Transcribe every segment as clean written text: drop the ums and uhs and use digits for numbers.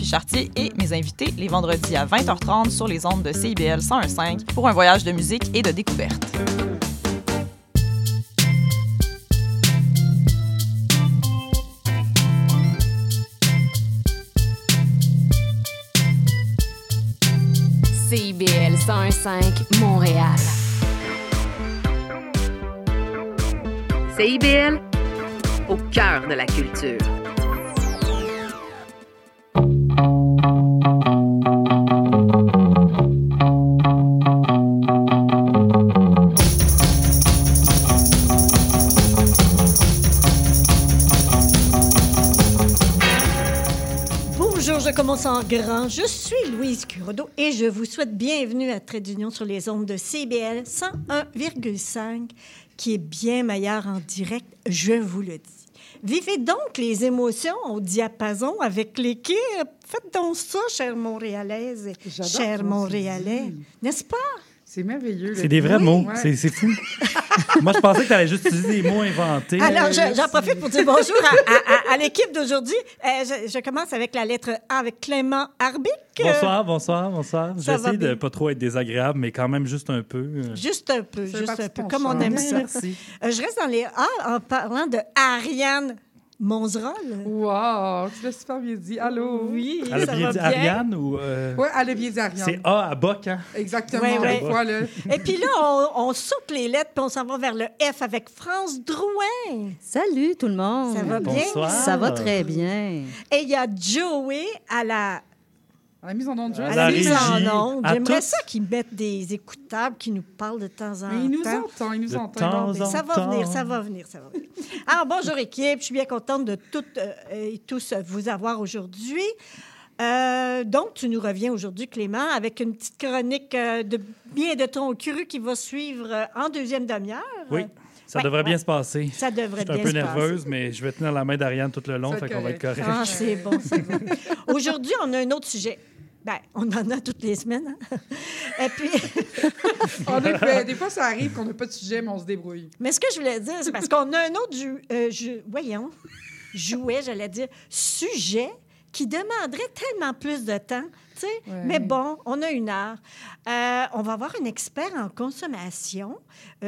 Chartier et mes invités les vendredis à 20h30 sur les ondes de CIBL 101.5 pour un voyage de musique et de découverte. CIBL 101.5 Montréal. CIBL, au cœur de la culture. Bonjour, je commence en grand. Je suis Louise Curodo et je vous souhaite bienvenue à Trait d'Union sur les ondes de CIBL 101,5 qui est bien meilleur en direct, je vous le dis. Vivez donc les émotions au diapason avec l'équipe. Faites donc ça, chère Montréalaise, chers Montréalais. N'est-ce pas? C'est merveilleux. C'est des vrais mots. Ouais. C'est fou. Moi, je pensais que tu allais juste utiliser des mots inventés. Alors, j'en profite pour dire bonjour à l'équipe d'aujourd'hui. Je commence avec la lettre A avec Clément Arbic. Bonsoir. J'essaie de pas trop être désagréable, mais quand même juste un peu. Juste un peu, comme on aime ça. Merci. Je reste dans les A en parlant de Ariane Monzerol. Wow, tu l'as super bien dit. Allô? Oui, Elle a ça bien va dit bien. Ariane ou... Oui, elle a bien dit Ariane. C'est A à Boc, hein? Exactement. Ouais. Voilà. Et puis là, on saute les lettres puis on s'en va vers le F avec France Drouin. Salut tout le monde. Ça va bien? Bonsoir. Ça va très bien. Et il y a Joey à la À la mise en onde de À à la la mise régie, en onde. à J'aimerais tous. ça qu'ils mettent des écoutables qui nous parlent de temps en Mais il nous temps. entend, il nous De entend. temps Bon, en Ça va temps. venir, ça va venir. Alors, bonjour équipe, je suis bien contente de toutes et tous vous avoir aujourd'hui. Donc, tu nous reviens aujourd'hui, Clément, avec une petite chronique de bien de ton cru qui va suivre en deuxième demi-heure. Oui, ça Ouais, devrait bien ouais. se passer. Ça devrait Je suis bien un peu se nerveuse, passer. mais je vais tenir la main d'Ariane tout le long, Ça va fait être qu'on va être correct. correct. Ah, c'est bon, ça va. Aujourd'hui, on a un autre sujet. Bien, on en a toutes les semaines. Hein? Et puis, En effet, des fois, ça arrive qu'on n'a pas de sujet, mais on se débrouille. mais ce que je voulais dire, c'est parce qu'on a un autre jouet, j'allais dire, sujet qui demanderait tellement plus de temps, tu sais. Ouais. Mais bon, on a une heure. On va avoir un expert en consommation.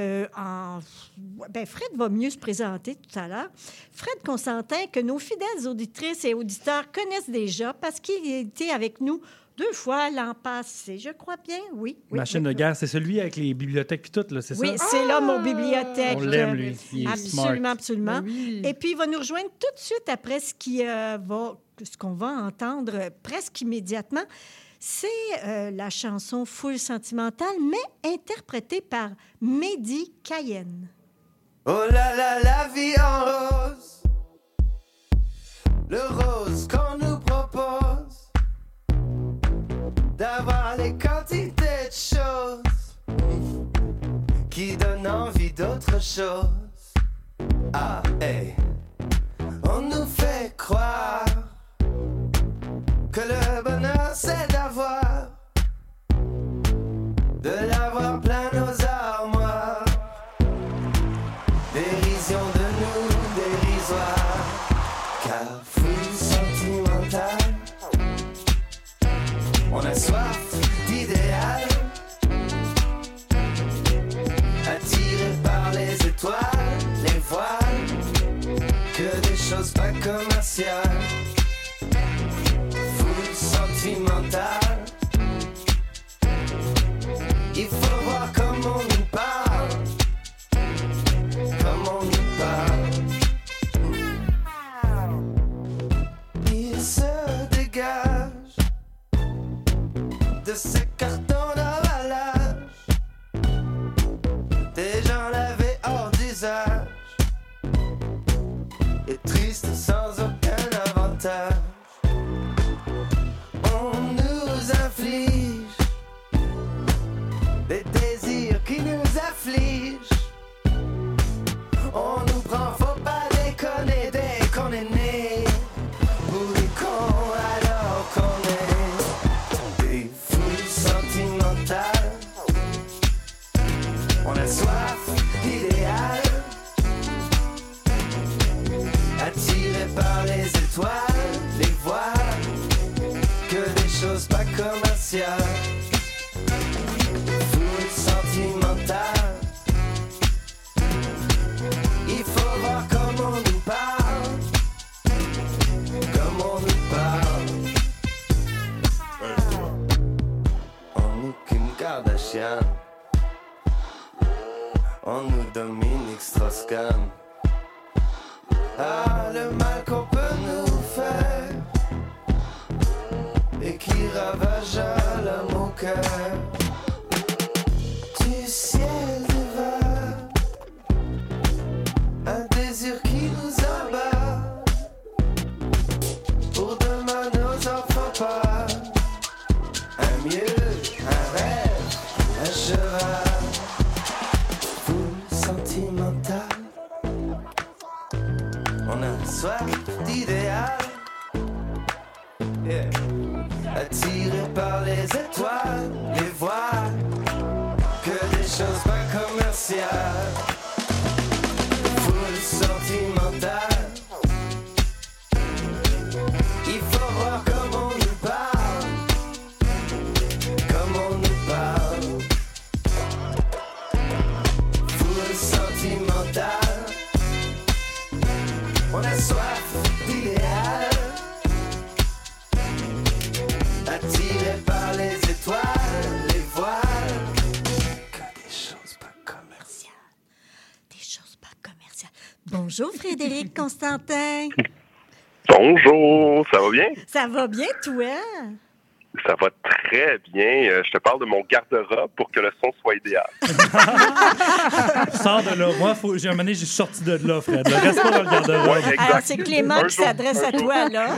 Fred va mieux se présenter tout à l'heure. Fred Constantin, que nos fidèles auditrices et auditeurs connaissent déjà parce qu'il était avec nous 2 fois l'an passé, je crois bien. Oui. Machine de guerre, c'est celui avec les bibliothèques puis tout, là, c'est Oui, ça? c'est l'homme aux bibliothèques. On l'aime, lui. Il est Absolument, smart. absolument. Ben oui. Et puis, il va nous rejoindre tout de suite après ce qu'on va entendre presque immédiatement. C'est la chanson Foule sentimentale, mais interprétée par Mehdi Cayenne. Oh là là, la vie en rose. Le rose qu'on nous propose. D'avoir les quantités de choses qui donnent envie d'autre chose. Ah, hey. On nous fait croire que le bonheur c'est d'avoir, de l'avoir plein nos armoires. Dérision de nous, dérisoire, car foule sentimentale. On a soif d'idéal, attiré par les étoiles, les voiles, que des choses pas commerciales. Foule sentimentale, il faut voir comment on nous parle, comment on nous parle. Il se dégage de ces cartons d'emballage, des gens lavés hors d'usage et tristes sans aucun avantage. On nous choses pas commerciales. Foule sentimentale. Il faut voir comment on nous parle. Comment on nous parle. On nous qu'une Kardashian. On nous Dominique Strauss-Kahn. Ah, le mal qu'on peut nous faire et qui ravage à l'âme au cœur. Du ciel devant un désir qui nous abat. Pour demain nos enfants pas un mieux, un rêve, un cheval. Sentimental, on a soif d'idéal, yeah. Attiré par les étoiles, les voiles, que des choses pas commerciales. Foule sentimentale, il faut voir comment on nous parle, comment on nous parle. Sentimental, on a soif d'idéal, attiré par les étoiles, les voiles, que des choses pas commerciales. Des choses pas commerciales. Bonjour Frédéric Constantin. Bonjour, ça va bien? Ça va bien, toi? Ça va très bien. Je te parle de mon garde-robe pour que le son soit idéal. Sors de là. Moi, j'ai un moment donné, j'ai sorti de là, Fred. Reste pas dans le garde-robe. Ouais, exact. Alors, c'est Clément qui s'adresse à toi, là.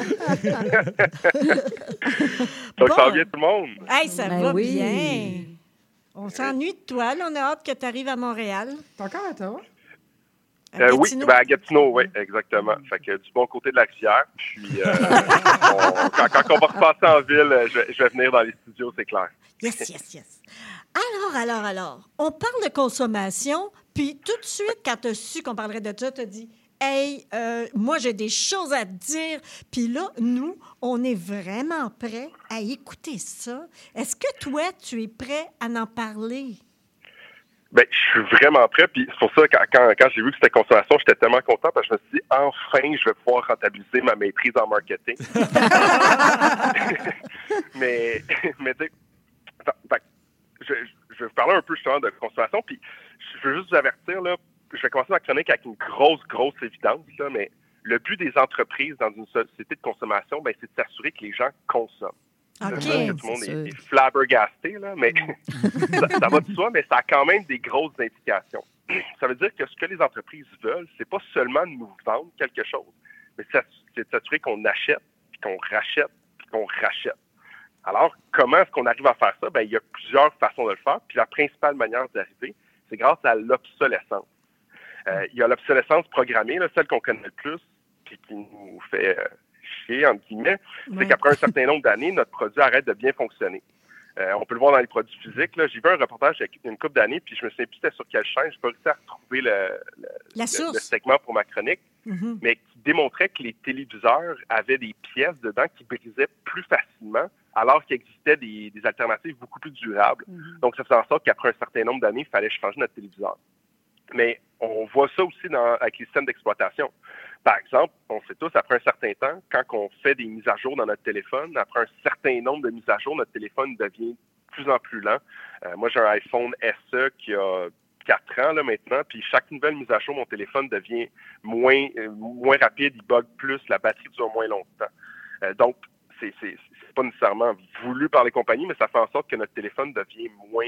Donc, ça va bien tout le monde? Hey, ça Ben va oui. bien. On s'ennuie de toi, là. On a hâte que tu arrives à Montréal. T'es encore à Ottawa? À Oui, Gatineau. à Gatineau, oui, exactement. Fait que du bon côté de la rivière. Puis, quand on va repasser en ville, je vais venir dans les studios, c'est clair. Yes. Alors, on parle de consommation, puis tout de suite, quand tu as su qu'on parlerait de ça, tu as dit « Hey, moi, j'ai des choses à te dire. » Puis là, nous, on est vraiment prêts à écouter ça. Est-ce que toi, tu es prêt à en parler? Ben, je suis vraiment prêt. Puis c'est pour ça que quand j'ai vu que c'était consommation, j'étais tellement content parce que je me suis dit, enfin, je vais pouvoir rentabiliser ma maîtrise en marketing. mais tu sais, je vais vous parler un peu justement de consommation. Puis je veux juste vous avertir, là, je vais commencer ma chronique avec une grosse évidence, là, mais le but des entreprises dans une société de consommation, ben, c'est de s'assurer que les gens consomment. OK. Je sais que tout le monde est flabbergasté, là, mais ça va de soi, mais ça a quand même des grosses implications. Ça veut dire que ce que les entreprises veulent, c'est pas seulement de nous vendre quelque chose, mais c'est de s'assurer qu'on achète, puis qu'on rachète, puis qu'on rachète. Alors, comment est-ce qu'on arrive à faire ça? Ben, il y a plusieurs façons de le faire, puis la principale manière d'y arriver, c'est grâce à l'obsolescence. Il y a l'obsolescence programmée, là, celle qu'on connaît le plus, puis qui nous fait chier, entre guillemets, c'est qu'après un certain nombre d'années, notre produit arrête de bien fonctionner. On peut le voir dans les produits physiques. Là. J'ai vu un reportage il y a une couple d'années, puis je me souviens plus c'était sur quelle chaîne. Je n'ai pas réussi à retrouver le segment pour ma chronique, mais qui démontrait que les téléviseurs avaient des pièces dedans qui brisaient plus facilement, alors qu'il existait des alternatives beaucoup plus durables. Donc, ça faisait en sorte qu'après un certain nombre d'années, il fallait changer notre téléviseur. Mais on voit ça aussi avec les systèmes d'exploitation. Par exemple, on sait tous, après un certain temps, quand on fait des mises à jour dans notre téléphone, après un certain nombre de mises à jour, notre téléphone devient de plus en plus lent. Moi, j'ai un iPhone SE qui a 4 ans là, maintenant, puis chaque nouvelle mise à jour, mon téléphone devient moins rapide, il bug plus, la batterie dure moins longtemps. Donc, c'est pas nécessairement voulu par les compagnies, mais ça fait en sorte que notre téléphone devient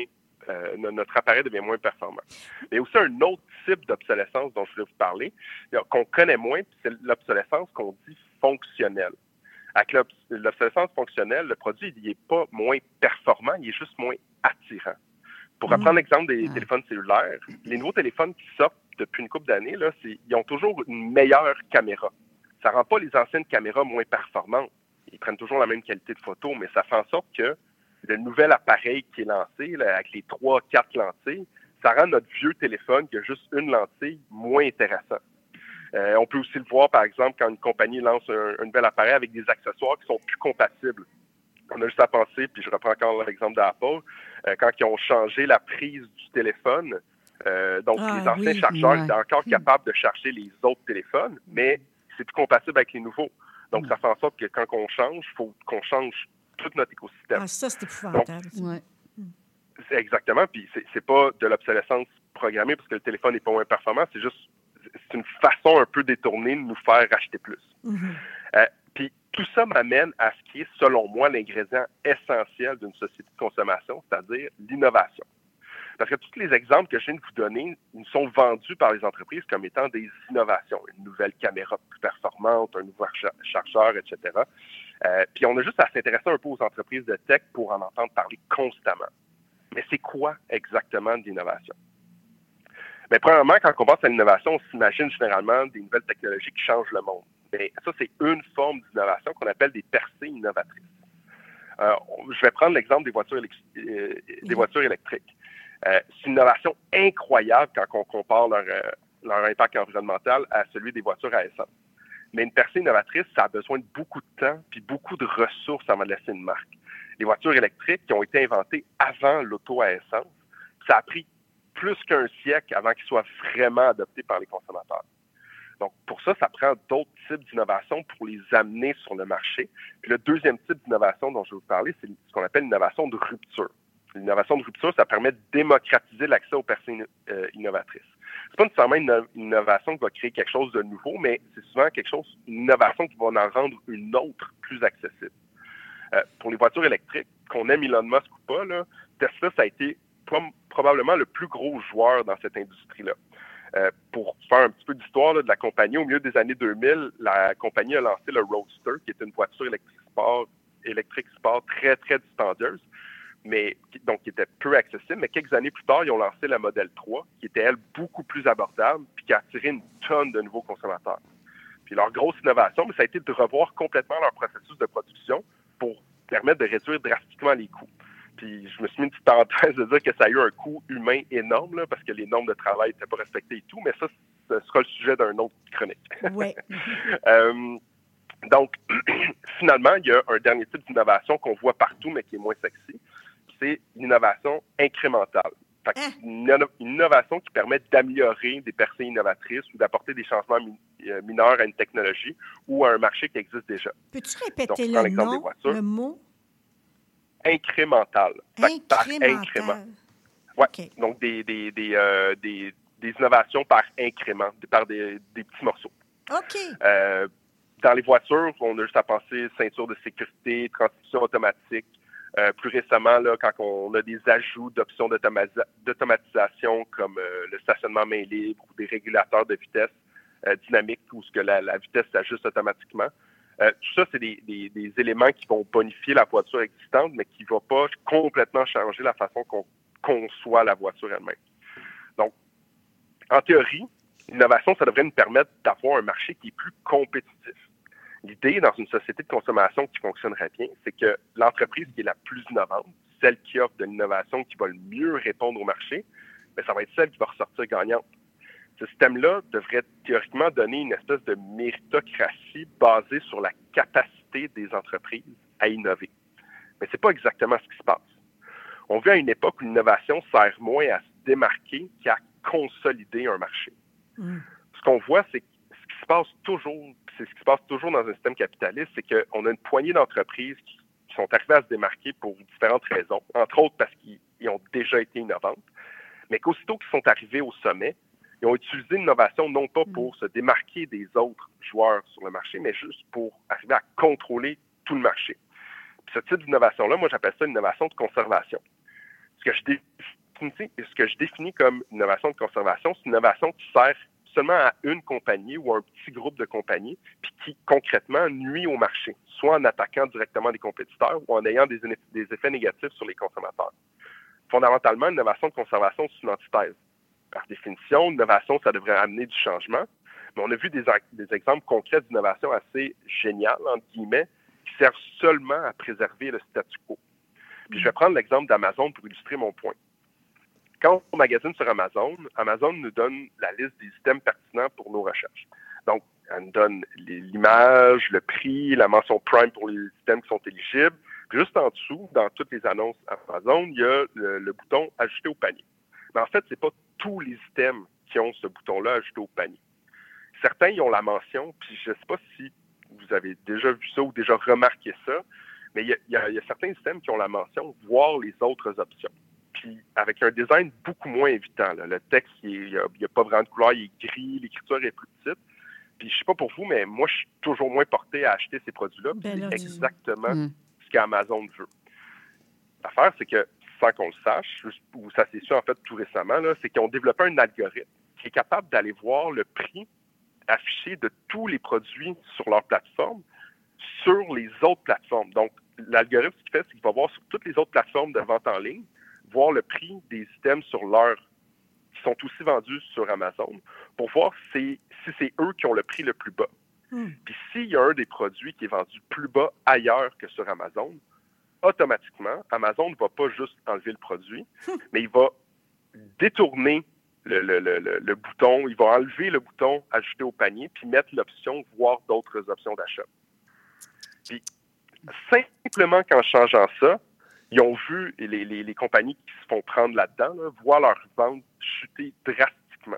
notre appareil devient moins performant. Mais aussi un autre type d'obsolescence dont je voulais vous parler, qu'on connaît moins, c'est l'obsolescence qu'on dit fonctionnelle. Avec l'obsolescence fonctionnelle, le produit il n'est pas moins performant, il est juste moins attirant. Pour reprendre l'exemple des téléphones cellulaires, les nouveaux téléphones qui sortent depuis une couple d'années, là, ils ont toujours une meilleure caméra. Ça ne rend pas les anciennes caméras moins performantes. Ils prennent toujours la même qualité de photo, mais ça fait en sorte que le nouvel appareil qui est lancé, là, avec les 3-4 lentilles, ça rend notre vieux téléphone qui a juste une lentille moins intéressant. On peut aussi le voir, par exemple, quand une compagnie lance un nouvel appareil avec des accessoires qui sont plus compatibles on a juste à penser, puis je reprends encore l'exemple d'Apple, quand ils ont changé la prise du téléphone, donc les anciens chargeurs étaient encore capables de charger les autres téléphones, mais c'est plus compatible avec les nouveaux. Donc, ça fait en sorte que quand on change, il faut qu'on change tout notre écosystème. Ah, ça, c'est épouvantable. C'est exactement, puis c'est pas de l'obsolescence programmée parce que le téléphone n'est pas moins performant, c'est une façon un peu détournée de nous faire acheter plus. Puis tout ça m'amène à ce qui est, selon moi, l'ingrédient essentiel d'une société de consommation, c'est-à-dire l'innovation. Parce que tous les exemples que je viens de vous donner, ils sont vendus par les entreprises comme étant des innovations. Une nouvelle caméra plus performante, un nouveau chargeur, etc. Puis on a juste à s'intéresser un peu aux entreprises de tech pour en entendre parler constamment. Mais c'est quoi exactement de l'innovation? Bien, premièrement, quand on pense à l'innovation, on s'imagine généralement des nouvelles technologies qui changent le monde. Mais ça, c'est une forme d'innovation qu'on appelle des percées innovatrices. Je vais prendre l'exemple des voitures électriques. C'est une innovation incroyable quand on compare leur impact environnemental à celui des voitures à essence. Mais une percée innovatrice, ça a besoin de beaucoup de temps puis beaucoup de ressources avant de laisser une marque. Les voitures électriques qui ont été inventées avant l'auto à essence, ça a pris plus qu'un siècle avant qu'ils soient vraiment adoptés par les consommateurs. Donc, pour ça, ça prend d'autres types d'innovation pour les amener sur le marché. Puis le deuxième type d'innovation dont je vais vous parler, c'est ce qu'on appelle l'innovation de rupture. L'innovation de rupture, ça permet de démocratiser l'accès aux personnes innovatrices. C'est pas nécessairement une innovation qui va créer quelque chose de nouveau, mais c'est souvent une innovation qui va en rendre une autre plus accessible. Pour les voitures électriques, qu'on aime Elon Musk ou pas, là, Tesla, ça a été probablement le plus gros joueur dans cette industrie-là. Pour faire un petit peu d'histoire de la compagnie, au milieu des années 2000, la compagnie a lancé le Roadster, qui est une voiture électrique sport très, très dispendieuse, mais donc qui était peu accessible. Mais quelques années plus tard, ils ont lancé la Model 3, qui était, elle, beaucoup plus abordable, puis qui a attiré une tonne de nouveaux consommateurs. Puis leur grosse innovation, ça a été de revoir complètement leur processus de production pour permettre de réduire drastiquement les coûts. Puis je me suis mis une petite parenthèse de dire que ça a eu un coût humain énorme, là, parce que les normes de travail n'étaient pas respectées et tout, mais ça, ce sera le sujet d'un autre chronique. Oui. Donc, finalement, il y a un dernier type d'innovation qu'on voit partout, mais qui est moins sexy, c'est l'innovation incrémentale. Fait une innovation qui permet d'améliorer des percées innovatrices ou d'apporter des changements mineurs à une technologie ou à un marché qui existe déjà. Peux-tu répéter le mot? Incrémental. Incrémental. Oui, okay. Donc des innovations par incrément, par des petits morceaux. OK. Dans les voitures, on a juste à penser ceinture de sécurité, transmission automatique. Plus récemment, là, quand on a des ajouts d'options d'automatisation comme le stationnement main libre ou des régulateurs de vitesse dynamiques où ce que la vitesse s'ajuste automatiquement. Tout ça, c'est des éléments qui vont bonifier la voiture existante, mais qui ne vont pas complètement changer la façon qu'on conçoit la voiture elle-même. Donc, en théorie, l'innovation, ça devrait nous permettre d'avoir un marché qui est plus compétitif. L'idée, dans une société de consommation qui fonctionnerait bien, c'est que l'entreprise qui est la plus innovante, celle qui offre de l'innovation qui va le mieux répondre au marché, bien, ça va être celle qui va ressortir gagnante. Ce système-là devrait théoriquement donner une espèce de méritocratie basée sur la capacité des entreprises à innover. Mais ce n'est pas exactement ce qui se passe. On vit à une époque où l'innovation sert moins à se démarquer qu'à consolider un marché. Ce qu'on voit, c'est que ce qui se passe toujours dans un système capitaliste, c'est qu'on a une poignée d'entreprises qui sont arrivées à se démarquer pour différentes raisons, entre autres parce qu'ils ont déjà été innovantes, mais qu'aussitôt qu'ils sont arrivés au sommet, ils ont utilisé l'innovation non pas pour se démarquer des autres joueurs sur le marché, mais juste pour arriver à contrôler tout le marché. Puis ce type d'innovation-là, moi, j'appelle ça une innovation de conservation. Ce que je définis comme innovation de conservation, c'est une innovation qui sert seulement à une compagnie ou à un petit groupe de compagnies, puis qui, concrètement, nuit au marché, soit en attaquant directement des compétiteurs ou en ayant des effets négatifs sur les consommateurs. Fondamentalement, une innovation de conservation, c'est une antithèse. Par définition, l'innovation, ça devrait amener du changement, mais on a vu des exemples concrets d'innovation assez géniales, entre guillemets, qui servent seulement à préserver le statu quo. Puis je vais prendre l'exemple d'Amazon pour illustrer mon point. Quand on magasine sur Amazon, Amazon nous donne la liste des items pertinents pour nos recherches. Donc, elle nous donne l'image, le prix, la mention Prime pour les items qui sont éligibles. juste en dessous, dans toutes les annonces Amazon, il y a le bouton « Ajouter au panier ». Mais en fait, ce n'est pas tous les items qui ont ce bouton-là « Ajouter au panier ». Certains, ils ont la mention, puis je ne sais pas si vous avez déjà vu ça ou déjà remarqué ça, mais il y a certains items qui ont la mention « Voir les autres options ». Puis avec un design beaucoup moins évitant. Là. Le texte, il n'y a pas vraiment de couleur, il est gris, l'écriture est plus petite. Puis je ne sais pas pour vous, mais moi, je suis toujours moins porté à acheter ces produits-là. Puis c'est exactement ce qu'Amazon veut. L'affaire, c'est que, sans qu'on le sache, ou ça s'est su en fait tout récemment, là, c'est qu'ils ont développé un algorithme qui est capable d'aller voir le prix affiché de tous les produits sur leur plateforme sur les autres plateformes. Donc, l'algorithme, ce qu'il fait, c'est qu'il va voir sur toutes les autres plateformes de vente en ligne, voir le prix des items sur qui sont aussi vendus sur Amazon pour voir si c'est eux qui ont le prix le plus bas. Puis s'il y a un des produits qui est vendu plus bas ailleurs que sur Amazon, automatiquement, Amazon ne va pas juste enlever le produit, mais il va détourner le bouton, il va enlever le bouton « Ajouter au panier » puis mettre l'option « Voir d'autres options d'achat ». Puis simplement qu'en changeant ça, ils ont vu les compagnies qui se font prendre là-dedans, voir leurs ventes chuter drastiquement.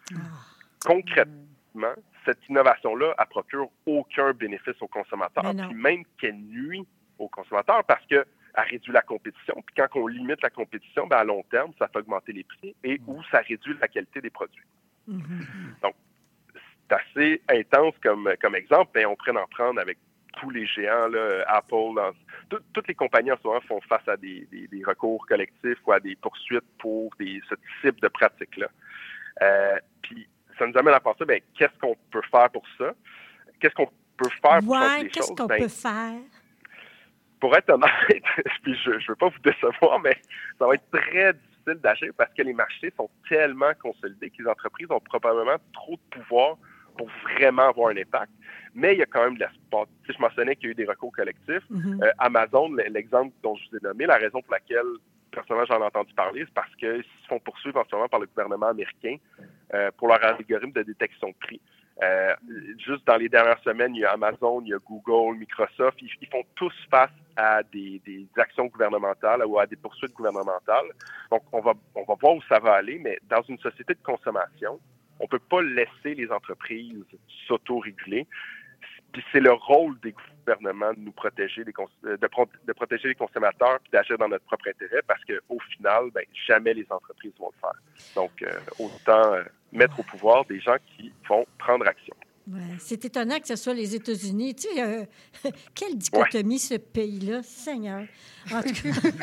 Concrètement, cette innovation-là, elle procure aucun bénéfice aux consommateurs, puis même qu'elle nuit aux consommateurs parce qu'elle réduit la compétition. Puis quand on limite la compétition, à long terme, ça fait augmenter les prix et ou ça réduit la qualité des produits. Donc, c'est assez intense comme exemple, mais on pourrait en prendre avec tous les géants, là, Apple, toutes les compagnies en ce moment font face à des recours collectifs ou à des poursuites pour ce type de pratiques-là. Puis ça nous amène à penser, qu'est-ce qu'on peut faire pour ça? Qu'est-ce qu'on peut faire pour changer les choses? Qu'est-ce qu'on peut faire? Pour être honnête, puis je ne veux pas vous décevoir, mais ça va être très difficile d'agir parce que les marchés sont tellement consolidés que les entreprises ont probablement trop de pouvoir pour vraiment avoir un impact. Mais il y a quand même de l'espoir. Tu sais, je mentionnais qu'il y a eu des recours collectifs. Amazon, l'exemple dont je vous ai nommé, la raison pour laquelle, personnellement, j'en ai entendu parler, c'est parce qu'ils se font poursuivre en ce moment par le gouvernement américain pour leur algorithme de détection de prix. Juste dans les dernières semaines, il y a Amazon, il y a Google, Microsoft. Ils font tous face à des actions gouvernementales ou à des poursuites gouvernementales. Donc, on va voir où ça va aller, mais dans une société de consommation, on ne peut pas laisser les entreprises s'auto-réguler. Puis c'est le rôle des gouvernements de nous protéger, de protéger les consommateurs puis d'agir dans notre propre intérêt parce qu'au final, jamais les entreprises vont le faire. Donc, autant mettre au pouvoir des gens qui vont prendre action. Ouais, c'est étonnant que ce soit les États-Unis. Tu sais, quelle dichotomie, ce pays-là, Seigneur. En tout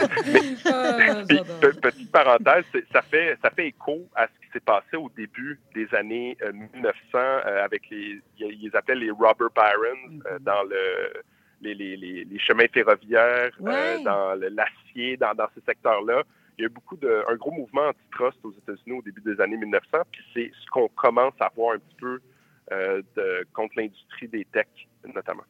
cas. Petite parenthèse, ça fait écho à ce qui s'est passé au début des années 1900 avec ils appellent les robber barons dans les chemins ferroviaires, dans l'acier, dans ces secteurs-là. Il y a eu un gros mouvement antitrust aux États-Unis au début des années 1900, puis c'est ce qu'on commence à voir un petit peu contre l'industrie des techs, notamment.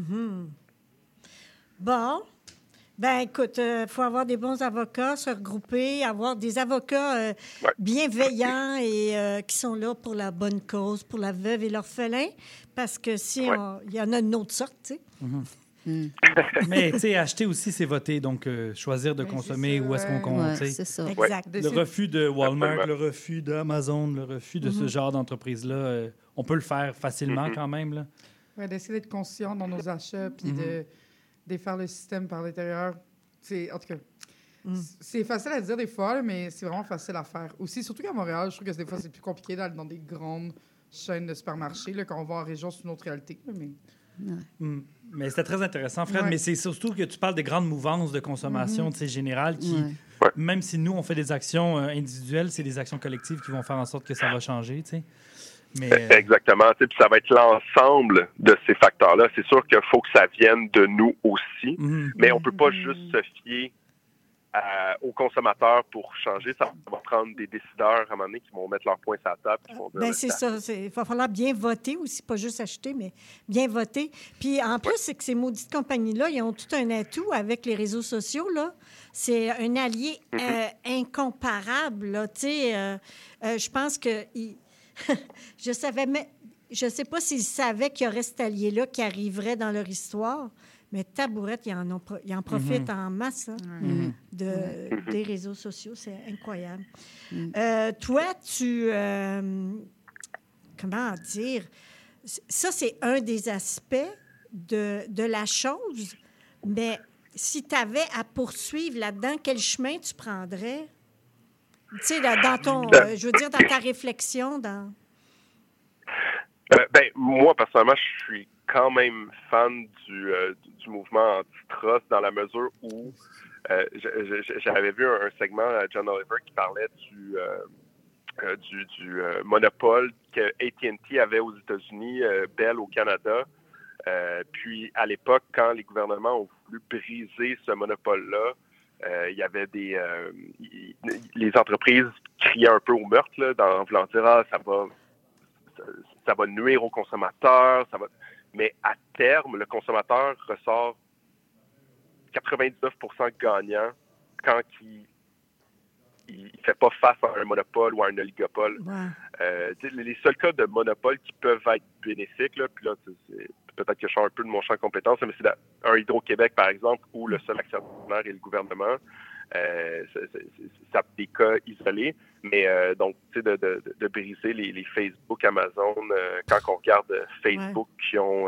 Bon. Écoute, il faut avoir des bons avocats, se regrouper, avoir des avocats bienveillants et qui sont là pour la bonne cause, pour la veuve et l'orphelin, parce que il y en a une autre sorte, tu sais. Mais, tu sais, acheter aussi, c'est voter. Donc, choisir de consommer où est-ce qu'on compte. C'est ça. Exact. Le refus de Walmart, le refus d'Amazon, le refus de ce genre d'entreprise-là, on peut le faire facilement quand même. Là. Oui, d'essayer d'être conscient dans nos achats puis de défaire le système par l'intérieur. En tout cas, c'est facile à dire des fois, là, mais c'est vraiment facile à faire. Aussi, surtout qu'à Montréal, je trouve que des fois, c'est plus compliqué d'aller dans des grandes chaînes de supermarchés. Là, quand on va en région, c'est une autre réalité. Là, mais... Mais c'était très intéressant, Fred. Mais c'est surtout que tu parles des grandes mouvances de consommation générale qui, même si nous, on fait des actions individuelles, c'est des actions collectives qui vont faire en sorte que ça va changer, tu sais. Mais, Exactement. Puis ça va être l'ensemble de ces facteurs-là. C'est sûr qu'il faut que ça vienne de nous aussi, mais on ne peut pas juste se fier aux consommateurs pour changer. Ça va prendre des décideurs à un moment donné qui vont mettre leur poing sur la table. Qui vont dire, c'est ça. Il va falloir bien voter aussi, pas juste acheter, mais bien voter. Puis en plus, c'est que ces maudites compagnies-là, ils ont tout un atout avec les réseaux sociaux, là. C'est un allié incomparable, là. Tu sais, je pense que... je sais pas s'ils savaient qu'il y aurait cet allié-là qui arriverait dans leur histoire, Mais Tabourette, ils en profitent en masse des réseaux sociaux. C'est incroyable. Toi, comment dire? Ça, c'est un des aspects de la chose. Mais si tu avais à poursuivre là-dedans, quel chemin tu prendrais? Tu sais, dans ton... je veux dire, dans ta réflexion, dans... Moi, personnellement, je suis quand même fan du mouvement anti-trust dans la mesure où j'avais vu un segment à John Oliver qui parlait du monopole que AT&T avait aux États-Unis, Bell au Canada. Puis, à l'époque, quand les gouvernements ont voulu briser ce monopole-là, il y avait les entreprises criaient un peu au meurtre, là, en voulant dire ça va nuire aux consommateurs, mais à terme, le consommateur ressort 99% gagnant quand il fait pas face à un monopole ou à un oligopole. Ouais. Les seuls cas de monopole qui peuvent être bénéfiques, là, puis là, peut-être que je sors un peu de mon champ de compétences, mais c'est un Hydro-Québec, par exemple, où le seul actionnaire est le gouvernement. Ça des cas isolés, mais donc, tu sais, de briser les Facebook, Amazon, quand on regarde Facebook qui ont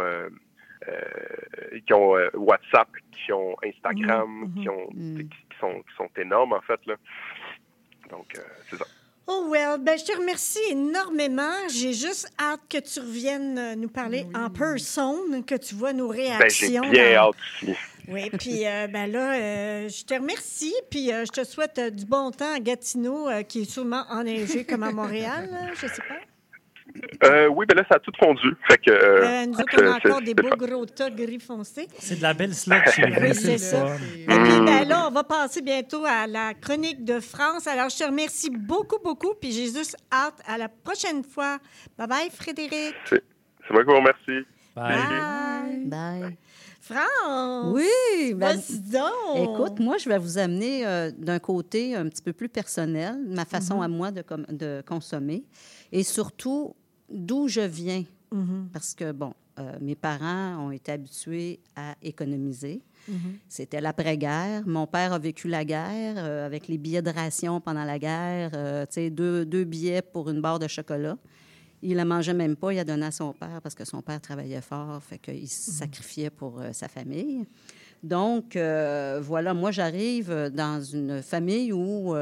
WhatsApp, qui ont Instagram, qui sont énormes, en fait, là. Donc, c'est ça. Oh, well, je te remercie énormément. J'ai juste hâte que tu reviennes nous parler en personne, que tu vois nos réactions. J'ai bien hâte aussi. Oui, puis je te remercie, puis je te souhaite du bon temps à Gatineau, qui est sûrement enneigé comme à Montréal, je sais pas. Oui, là, ça a tout fondu. Fait que, nous autres, on a encore des beaux gros tas gris foncés. C'est de la belle slot chez vous. Oui, c'est ça. Et puis, là, on va passer bientôt à la chronique de France. Alors, je te remercie beaucoup, beaucoup, puis j'ai juste hâte à la prochaine fois. Bye-bye, Frédéric. C'est moi qui vous remercie. Bye. Bye. France! Oui! Vas-y donc! Écoute, moi, je vais vous amener d'un côté un petit peu plus personnel, ma façon à moi de consommer, et surtout d'où je viens. Parce que, bon, mes parents ont été habitués à économiser. C'était l'après-guerre. Mon père a vécu la guerre avec les billets de ration pendant la guerre, tu sais, deux billets pour une barre de chocolat. Il ne mangeait même pas, il a donné à son père parce que son père travaillait fort, fait qu'il se sacrifiait pour sa famille. Donc, voilà, moi, j'arrive dans une famille où,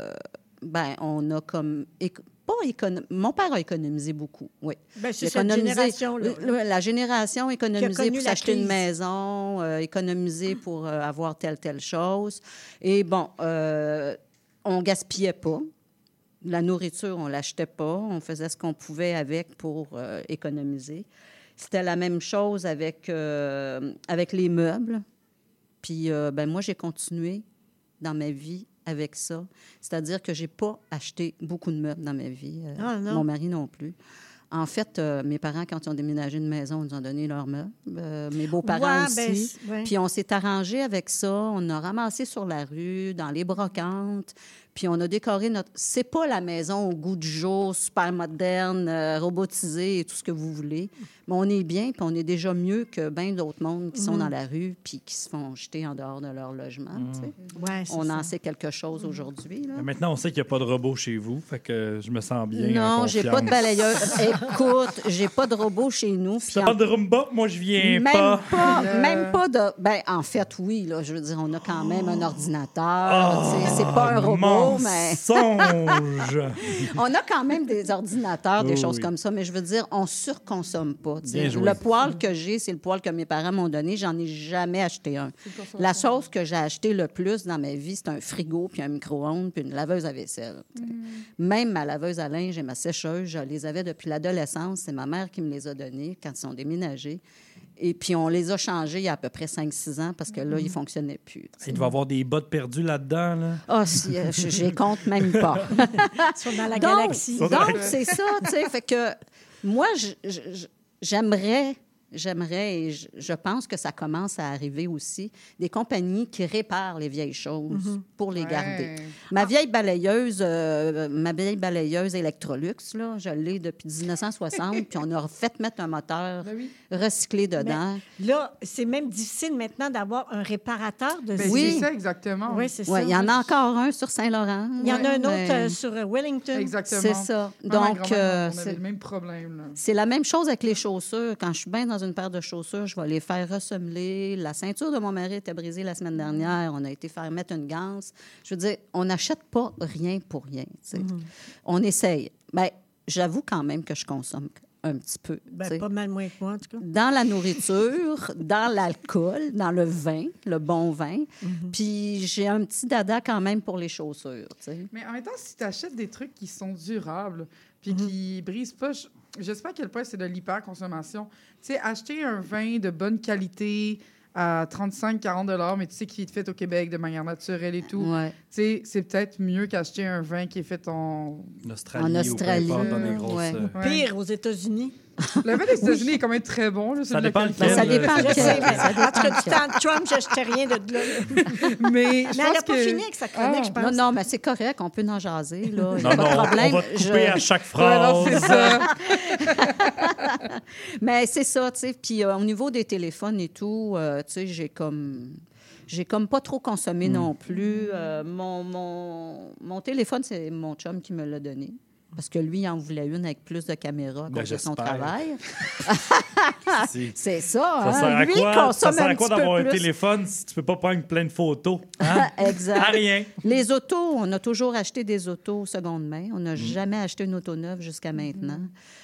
on a comme... Mon père a économisé beaucoup, oui. C'est cette génération-là. La génération économisée pour s'acheter une maison, économiser pour avoir telle chose. Et bon, on gaspillait pas. La nourriture, on ne l'achetait pas. On faisait ce qu'on pouvait avec pour économiser. C'était la même chose avec les meubles. Puis, moi, j'ai continué dans ma vie avec ça. C'est-à-dire que je n'ai pas acheté beaucoup de meubles dans ma vie. Mon mari non plus. En fait, mes parents, quand ils ont déménagé une maison, ils nous ont donné leurs meubles. Mes beaux-parents aussi. Puis on s'est arrangé avec ça. On a ramassé sur la rue, dans les brocantes. Puis on a décoré notre... C'est pas la maison au goût du jour, super moderne, robotisée et tout ce que vous voulez. Mais on est bien, puis on est déjà mieux que bien d'autres mondes qui sont dans la rue puis qui se font jeter en dehors de leur logement. Tu sais. On en sait quelque chose aujourd'hui. Là. Maintenant, on sait qu'il n'y a pas de robot chez vous, fait que je me sens bien. Non, j'ai pas de balayeuse. Écoute, j'ai pas de robot chez nous. Ça parle de Roomba, moi, je viens Même pas de... en fait, oui, là, je veux dire, on a quand même un ordinateur. C'est pas un robot, mais... On a quand même des ordinateurs, des choses comme ça, mais je veux dire, on surconsomme pas. Le poêle que j'ai, c'est le poêle que mes parents m'ont donné. J'en ai jamais acheté un. La chose que j'ai acheté le plus dans ma vie, c'est un frigo, puis un micro-ondes, puis une laveuse à vaisselle. Même ma laveuse à linge et ma sécheuse, je les avais depuis l'adolescence. C'est ma mère qui me les a donnés quand ils sont déménagés. Et puis, on les a changés il y a à peu près 5-6 ans parce que là, ils ne fonctionnaient plus. Il doit y avoir des bottes perdues là-dedans, là. Ah, si, je les compte même pas. Ils sont dans la galaxie. Donc, c'est ça, tu sais. Fait que moi, j'aimerais j'aimerais, et je pense que ça commence à arriver aussi, des compagnies qui réparent les vieilles choses pour les garder. Ma vieille balayeuse Electrolux, là, je l'ai depuis 1960, puis on a fait mettre un moteur recyclé dedans. Mais là, c'est même difficile maintenant d'avoir un réparateur de c'est ça, exactement. Oui, c'est ça. Il y en a encore un sur Saint-Laurent. Il y en a un autre sur Wellington. Exactement. C'est ça. Donc, on avait le même problème. Là. C'est la même chose avec les chaussures. Quand je suis bien dans une paire de chaussures, je vais les faire ressemeler. La ceinture de mon mari était brisée la semaine dernière. On a été faire mettre une ganse. Je veux dire, on n'achète pas rien pour rien. On essaye. Bien, j'avoue quand même que je consomme un petit peu. Pas mal moins que moi, en tout cas. Dans la nourriture, dans l'alcool, dans le vin, le bon vin. Puis j'ai un petit dada quand même pour les chaussures. T'sais. Mais en même temps, si tu achètes des trucs qui sont durables puis qui brisent pas, je sais pas à quel point c'est de l'hyperconsommation. Tu sais, acheter un vin de bonne qualité à 35-40 $, mais tu sais qu'il est fait au Québec de manière naturelle et tout. Ouais. Tu sais, c'est peut-être mieux qu'acheter un vin qui est fait en Australie. Ou dans les grosses, Pire aux États-Unis. Le vin des États-Unis est quand même très bon. Là, ça dépend lequel. Ça dépend je sais, mais ça en tout cas, du temps de Trump, je n'achetais rien de là. Mais elle n'a pas fini avec sa chronique, je pense. Non, mais c'est correct, on peut en jaser. Là. Non, non, problème. on va te couper à chaque phrase. Ouais, non, c'est ça. Mais c'est ça, tu sais. Puis au niveau des téléphones et tout, tu sais, j'ai comme pas trop consommé non plus. Mon téléphone, c'est mon chum qui me l'a donné. Parce que lui, il en voulait une avec plus de caméras à cause de son travail. C'est ça. Ça sert à lui, quoi, ça sert à quoi d'avoir un téléphone si tu peux pas prendre plein de photos? Hein? Exact. À rien. Les autos, on a toujours acheté des autos seconde main. On n'a jamais acheté une auto neuve jusqu'à maintenant.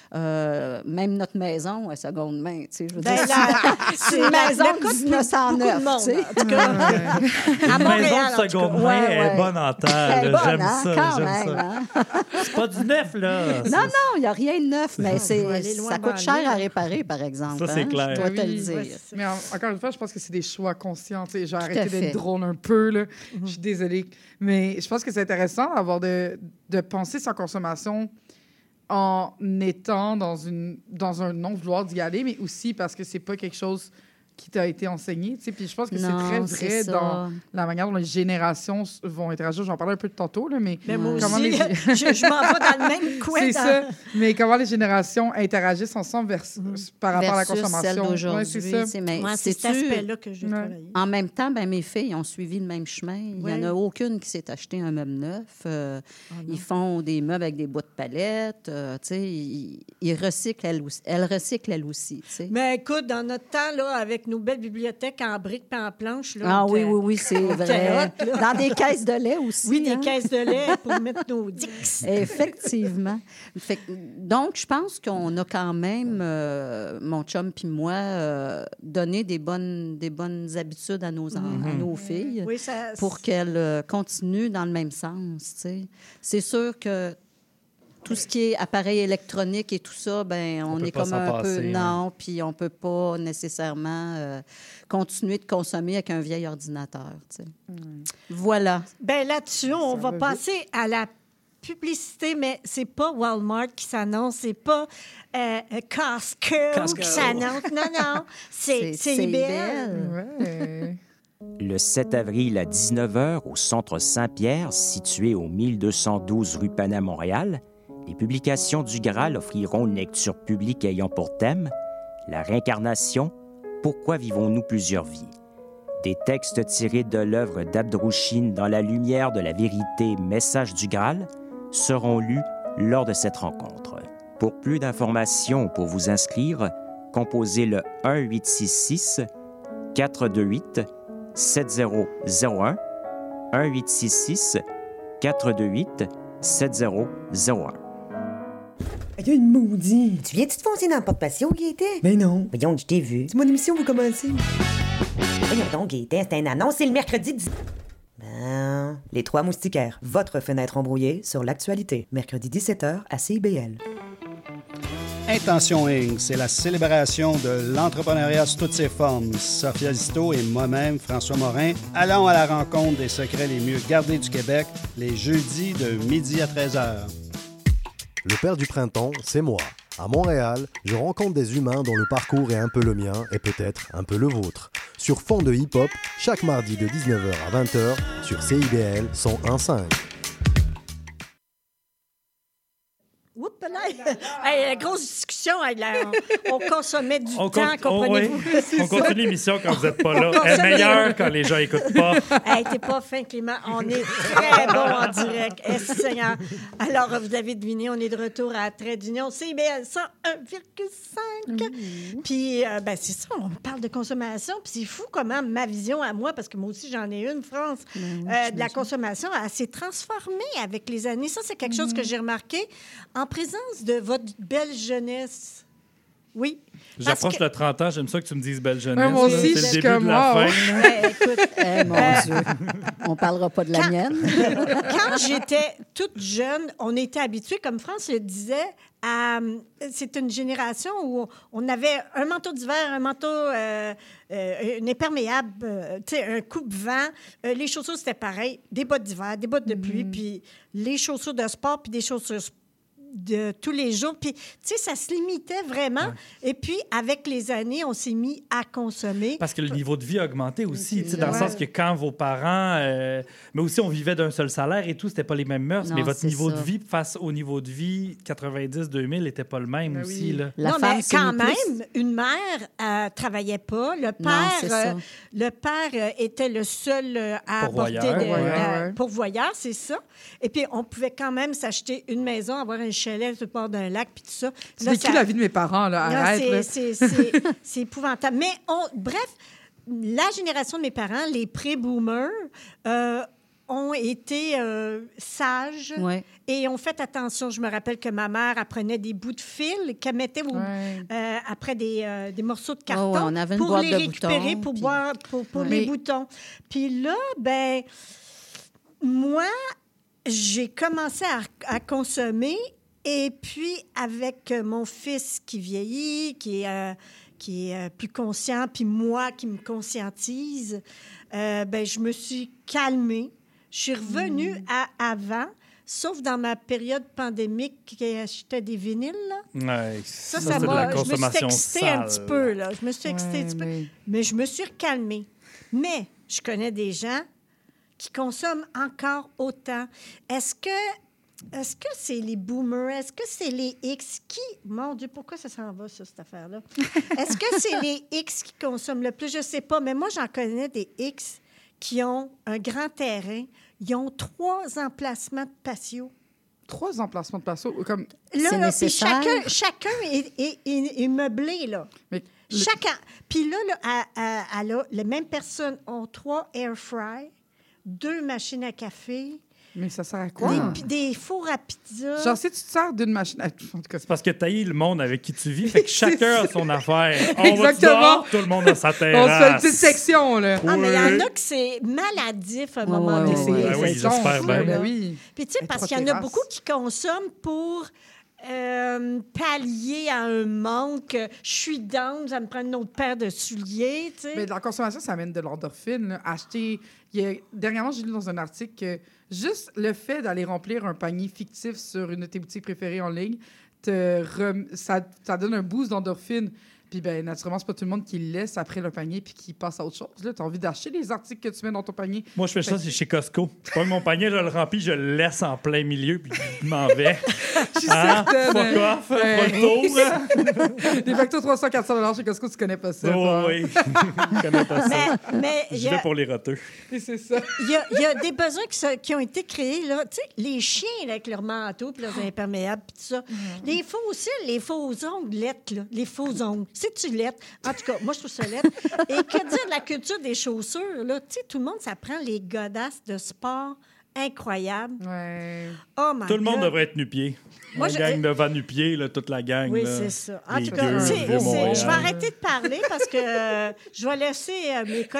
Même notre maison est seconde main. Tu sais, je veux dire, c'est une maison de 1909. Monde, en tout cas. À Montréal, maison de seconde main est bonne en temps. J'aime ça. Quand j'aime même, ça. Hein? C'est pas du neuf, là. Non, il n'y a rien de neuf, mais ça coûte cher à réparer, par exemple. Ça, c'est clair. Je dois te le dire. Mais encore une fois, je pense que c'est des choix conscients. J'ai arrêté d'être drôle un peu. Là. Je suis désolée. Mais je pense que c'est intéressant d'avoir de penser sa consommation en étant dans un non-vouloir d'y aller, mais aussi parce que c'est pas quelque chose qui t'a été enseigné. Puis je pense que c'est très vrai dans la manière dont les générations vont interagir. J'en parlais un peu de tantôt, là, mais moi comment aussi, je m'en vais dans le même coin. C'est ça. Mais comment les générations interagissent ensemble par rapport à la consommation. Celle d'aujourd'hui. C'est ça. C'est cet aspect-là que je vais travailler. En même temps, mes filles ont suivi le même chemin. Il n'y en a aucune qui s'est acheté un meuble neuf. Ils font des meubles avec des bouts de palette. Ils recyclent, elle recycle elle aussi. T'sais. Mais écoute, dans notre temps, là, avec nos belles bibliothèques en briques et en planches. Là, oui, c'est vrai. Dans des caisses de lait aussi. Oui, des caisses de lait pour mettre nos dix. Effectivement. Donc, je pense qu'on a quand même, mon chum puis moi, donné des bonnes habitudes à nos filles pour qu'elles continuent dans le même sens. T'sais. C'est sûr que tout ce qui est appareil électronique et tout ça, on est comme un peu... Non, puis on ne peut pas nécessairement continuer de consommer avec un vieil ordinateur. Voilà. Là-dessus, on va passer à la publicité, mais c'est pas Walmart qui s'annonce, c'est pas Costco qui s'annonce. Non, c'est IBL. Ouais. Le 7 avril à 19h au Centre Saint-Pierre, situé au 1212 rue Panay, Montréal, les publications du Graal offriront une lecture publique ayant pour thème la réincarnation, pourquoi vivons-nous plusieurs vies? Des textes tirés de l'œuvre d'Abdrouchine dans la lumière de la vérité, message du Graal, seront lus lors de cette rencontre. Pour plus d'informations ou pour vous inscrire, composez le 1-866-428-7001, 1-866-428-7001. Il y a une maudite. Tu viens-tu te foncer dans le porte-patio, Gaëtan? Mais non. Voyons, je t'ai vu. C'est mon émission, vous commencez. Voyons donc, Gaëtan, c'est une annonce, c'est le mercredi 10... Les Trois Moustiquaires, votre fenêtre embrouillée sur l'actualité. Mercredi 17h à CIBL. Intention Inc., c'est la célébration de l'entrepreneuriat sous toutes ses formes. Sophia Zito et moi-même, François Morin, allons à la rencontre des secrets les mieux gardés du Québec les jeudis de midi à 13h. Le père du printemps, c'est moi. À Montréal, je rencontre des humains dont le parcours est un peu le mien et peut-être un peu le vôtre. Sur fond de hip-hop, chaque mardi de 19h à 20h sur CIBL 101.5. Oups, là! Hey, grosse discussion. On consommait du temps, comprenez-vous? On continue l'émission quand vous n'êtes pas là. Elle est meilleure quand les gens n'écoutent pas. Hey, t'es pas fin, Clément. On est très bon en direct. Seigneur. Alors, vous avez deviné, on est de retour à Trait d'Union. CIBL 101,5. Puis, c'est ça, on parle de consommation. Puis c'est fou comment ma vision à moi, parce que moi aussi, j'en ai une, France, de la consommation, elle s'est transformée avec les années. Ça, c'est quelque chose que j'ai remarqué en présence de votre belle jeunesse. Oui. J'approche le 30 ans, j'aime ça que tu me dises belle jeunesse. Moi aussi, c'est je le suis début comme de la wow. fin. Écoute, mon Dieu, on parlera pas de la mienne. Quand j'étais toute jeune, on était habitués, comme France le disait, c'est une génération où on avait un manteau d'hiver, un manteau, un imperméable, un coupe-vent. Les chaussures, c'était pareil. Des bottes d'hiver, des bottes de pluie, puis les chaussures de sport, puis des chaussures de tous les jours. Puis, tu sais, ça se limitait vraiment. Ouais. Et puis, avec les années, on s'est mis à consommer. Parce que le niveau de vie a augmenté aussi, tu sais, dans le sens que quand vos parents... mais aussi, on vivait d'un seul salaire et tout, c'était pas les mêmes mœurs, mais votre niveau de vie face au niveau de vie 90-2000 n'était pas le même aussi. Là. Non, mais quand même, une mère travaillait pas. Le père était le seul à apporter pourvoyeur, c'est ça. Et puis, on pouvait quand même s'acheter une maison, avoir un chalet sur le bord d'un lac, puis tout ça. C'est vécu la vie de mes parents, là. Arrête, c'est épouvantable. Mais bref, la génération de mes parents, les pré-boomers, ont été sages et ont fait attention. Je me rappelle que ma mère apprenait des bouts de fil qu'elle mettait après des morceaux de carton pour les récupérer, pour les boutons. Puis là, moi, j'ai commencé à consommer. Et puis, avec mon fils qui vieillit, qui est plus conscient, puis moi qui me conscientise, je me suis calmée. Je suis revenue à avant, sauf dans ma période pandémique qui achetait des vinyles. Là. Ouais, ça c'est de la consommation je me suis excitée sale. Un petit peu. Là. Je me suis excitée un petit peu. Mais je me suis recalmée. Mais je connais des gens qui consomment encore autant. Est-ce que c'est les boomers? Est-ce que c'est les X qui... Mon Dieu, pourquoi ça s'en va, ça, cette affaire-là? Est-ce que c'est les X qui consomment le plus? Je ne sais pas, mais moi, j'en connais des X qui ont un grand terrain. Ils ont 3 emplacements de patio. 3 emplacements de patio? Comme... C'est nécessaire? Chacun est meublé, là. Mais chacun. Puis là, les mêmes personnes ont 3 air fry, 2 machines à café. Mais ça sert à quoi? Des fours à pizza. Genre, si tu te sers d'une machine... En tout cas, c'est parce que t'haïs le monde avec qui tu vis, fait que chacun a son affaire. On va dehors, tout le monde a sa terrasse. On se fait une petite section, là. Ah, mais il y en a que c'est maladif à un moment donné. Oui, j'espère bien. Puis, tu sais, parce qu'il y en a beaucoup qui consomment pour... pallier à un manque. Je suis down, ça me prend une autre paire de souliers. Tu sais. Mais la consommation, ça amène de l'endorphine. Là. Acheter... Dernièrement, j'ai lu dans un article que juste le fait d'aller remplir un panier fictif sur une de tes boutiques préférées en ligne, ça donne un boost d'endorphine. Puis, naturellement, c'est pas tout le monde qui le laisse après le panier puis qui passe à autre chose. Tu as envie d'acheter les articles que tu mets dans ton panier. Moi, je fais ça, c'est chez Costco. Je prends mon panier, je le remplis, je le laisse en plein milieu puis je m'en vais. Je suis certaine. Fuck off, pas le tour. Des factures 300-400 chez Costco, tu connais pas ça. Oh oui, je connais pas ça. Mais je vais pour les roteux. Et c'est ça. Il y a des besoins qui ont été créés, là. Tu sais, les chiens là, avec leurs manteaux puis leurs imperméables puis tout ça. Les faux ongles lettres, là. Les faux ongles. C'est-tu lettre? En tout cas, moi, je trouve ça lettre. Et que dire de la culture des chaussures, là? Tu sais, tout le monde, ça prend les godasses de sport incroyables. Ouais. Oh my God. Tout le monde devrait être nu-pied. La gang de va nu-pied, là, toute la gang. Oui, là, c'est ça. En tout cas, je vais arrêter de parler parce que je vais laisser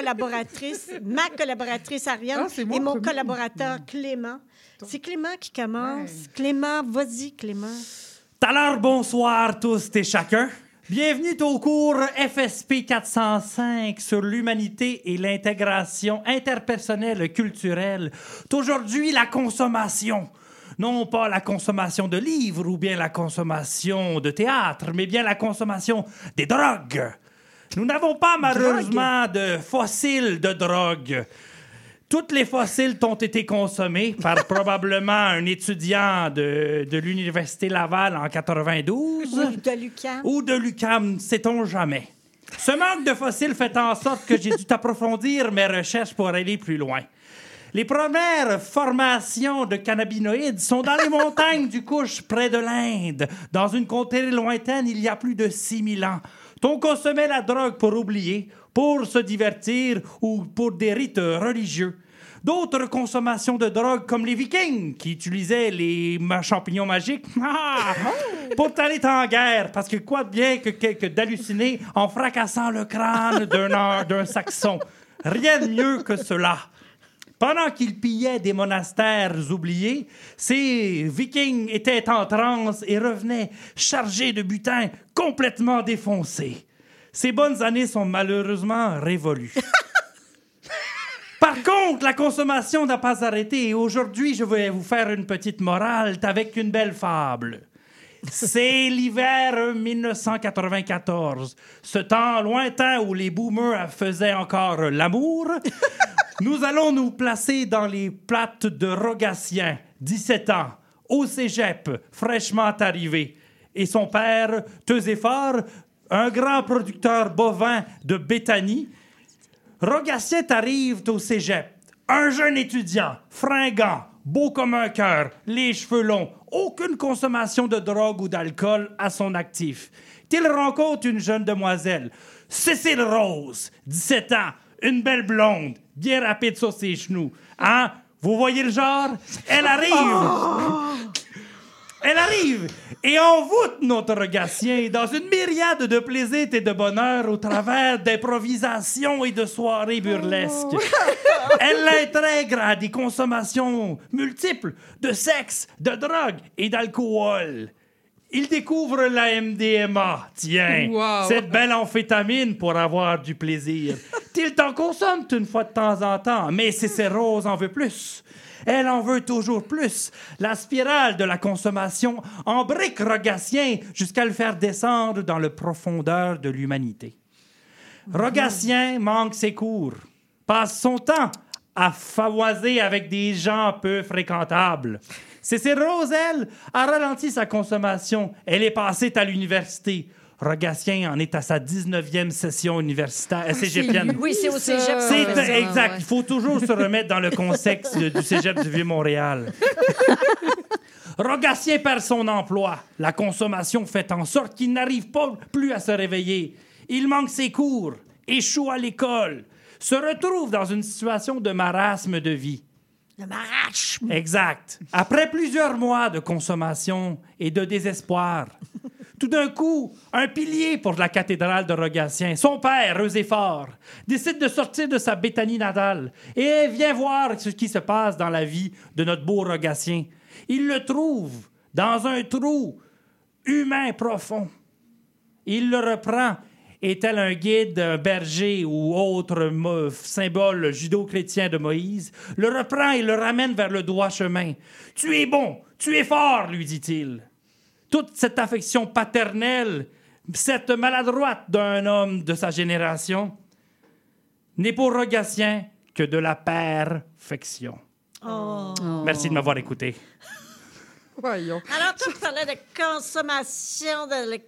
ma collaboratrice Ariane et mon collaborateur Clément. C'est Clément qui commence. Ouais. Clément, vas-y, Clément. Alors, bonsoir tous et chacun. Bienvenue au cours FSP 405 sur l'humanité et l'intégration interpersonnelle culturelle. Aujourd'hui, la consommation. Non pas la consommation de livres ou bien la consommation de théâtre, mais bien la consommation des drogues. Nous n'avons pas malheureusement de fossiles de drogue. Toutes les fossiles ont été consommés par probablement un étudiant de l'Université Laval en 92. Ou de l'UQAM. Ou de l'UQAM, sait-on jamais. Ce manque de fossiles fait en sorte que j'ai dû approfondir mes recherches pour aller plus loin. Les premières formations de cannabinoïdes sont dans les montagnes du Couche, près de l'Inde. Dans une contrée lointaine, il y a plus de 6000 ans. On consommait la drogue pour oublier, pour se divertir ou pour des rites religieux. D'autres consommations de drogue, comme les Vikings, qui utilisaient les champignons magiques pour aller en guerre. Parce que quoi de bien que d'halluciner en fracassant le crâne d'un Saxon? Rien de mieux que cela. Pendant qu'ils pillaient des monastères oubliés, ces Vikings étaient en transe et revenaient chargés de butin, complètement défoncés. Ces bonnes années sont malheureusement révolues. Par contre, la consommation n'a pas arrêté et aujourd'hui, je vais vous faire une petite morale avec une belle fable. C'est l'hiver 1994, ce temps lointain où les boomers faisaient encore l'amour. Nous allons nous placer dans les plates de Rogatien, 17 ans, au cégep, fraîchement arrivé. Et son père, Teuséphore, un grand producteur bovin de Béthanie. Rogatien arrive au cégep, un jeune étudiant, fringant, beau comme un cœur, les cheveux longs, aucune consommation de drogue ou d'alcool à son actif. Il rencontre une jeune demoiselle, Cécile Rose, 17 ans, une belle blonde, bien rapide sur ses genoux. Hein? Vous voyez le genre? Elle arrive! Elle arrive et envoûte notre Rogatien dans une myriade de plaisirs et de bonheur au travers d'improvisations et de soirées burlesques. Elle l'intègre à des consommations multiples de sexe, de drogue et d'alcool. Il découvre la MDMA, tiens, cette belle amphétamine pour avoir du plaisir. Il t'en consomme une fois de temps en temps, mais Cécile Rose en veut plus. Elle en veut toujours plus. La spirale de la consommation embrique Rogatien jusqu'à le faire descendre dans le profondeur de l'humanité. Rogatien manque ses cours, passe son temps à favoiser avec des gens peu fréquentables. Cécile Rose, elle, a ralenti sa consommation. Elle est passée à l'université. Rogatien en est à sa 19e session universitaire cégepienne. Oui, c'est au cégep. C'est exact. Il faut toujours se remettre dans le contexte du cégep du Vieux-Montréal. Rogatien perd son emploi. La consommation fait en sorte qu'il n'arrive pas plus à se réveiller. Il manque ses cours, échoue à l'école, se retrouve dans une situation de marasme de vie. Le marasme. Exact. Après plusieurs mois de consommation et de désespoir, tout d'un coup, un pilier pour la cathédrale de Rogatien, son père, Teuséphore, décide de sortir de sa Béthanie natale et vient voir ce qui se passe dans la vie de notre beau Rogatien. Il le trouve dans un trou humain profond. Il le reprend et tel un guide, un berger ou autre symbole judo-chrétien de Moïse, le reprend et le ramène vers le droit chemin. « Tu es bon, tu es fort, lui dit-il. » Toute cette affection paternelle, cette maladroite d'un homme de sa génération, n'est pour Rogatien que de la perfection. Oh. Merci de m'avoir écouté. Voyons. Alors, tu parlais de consommation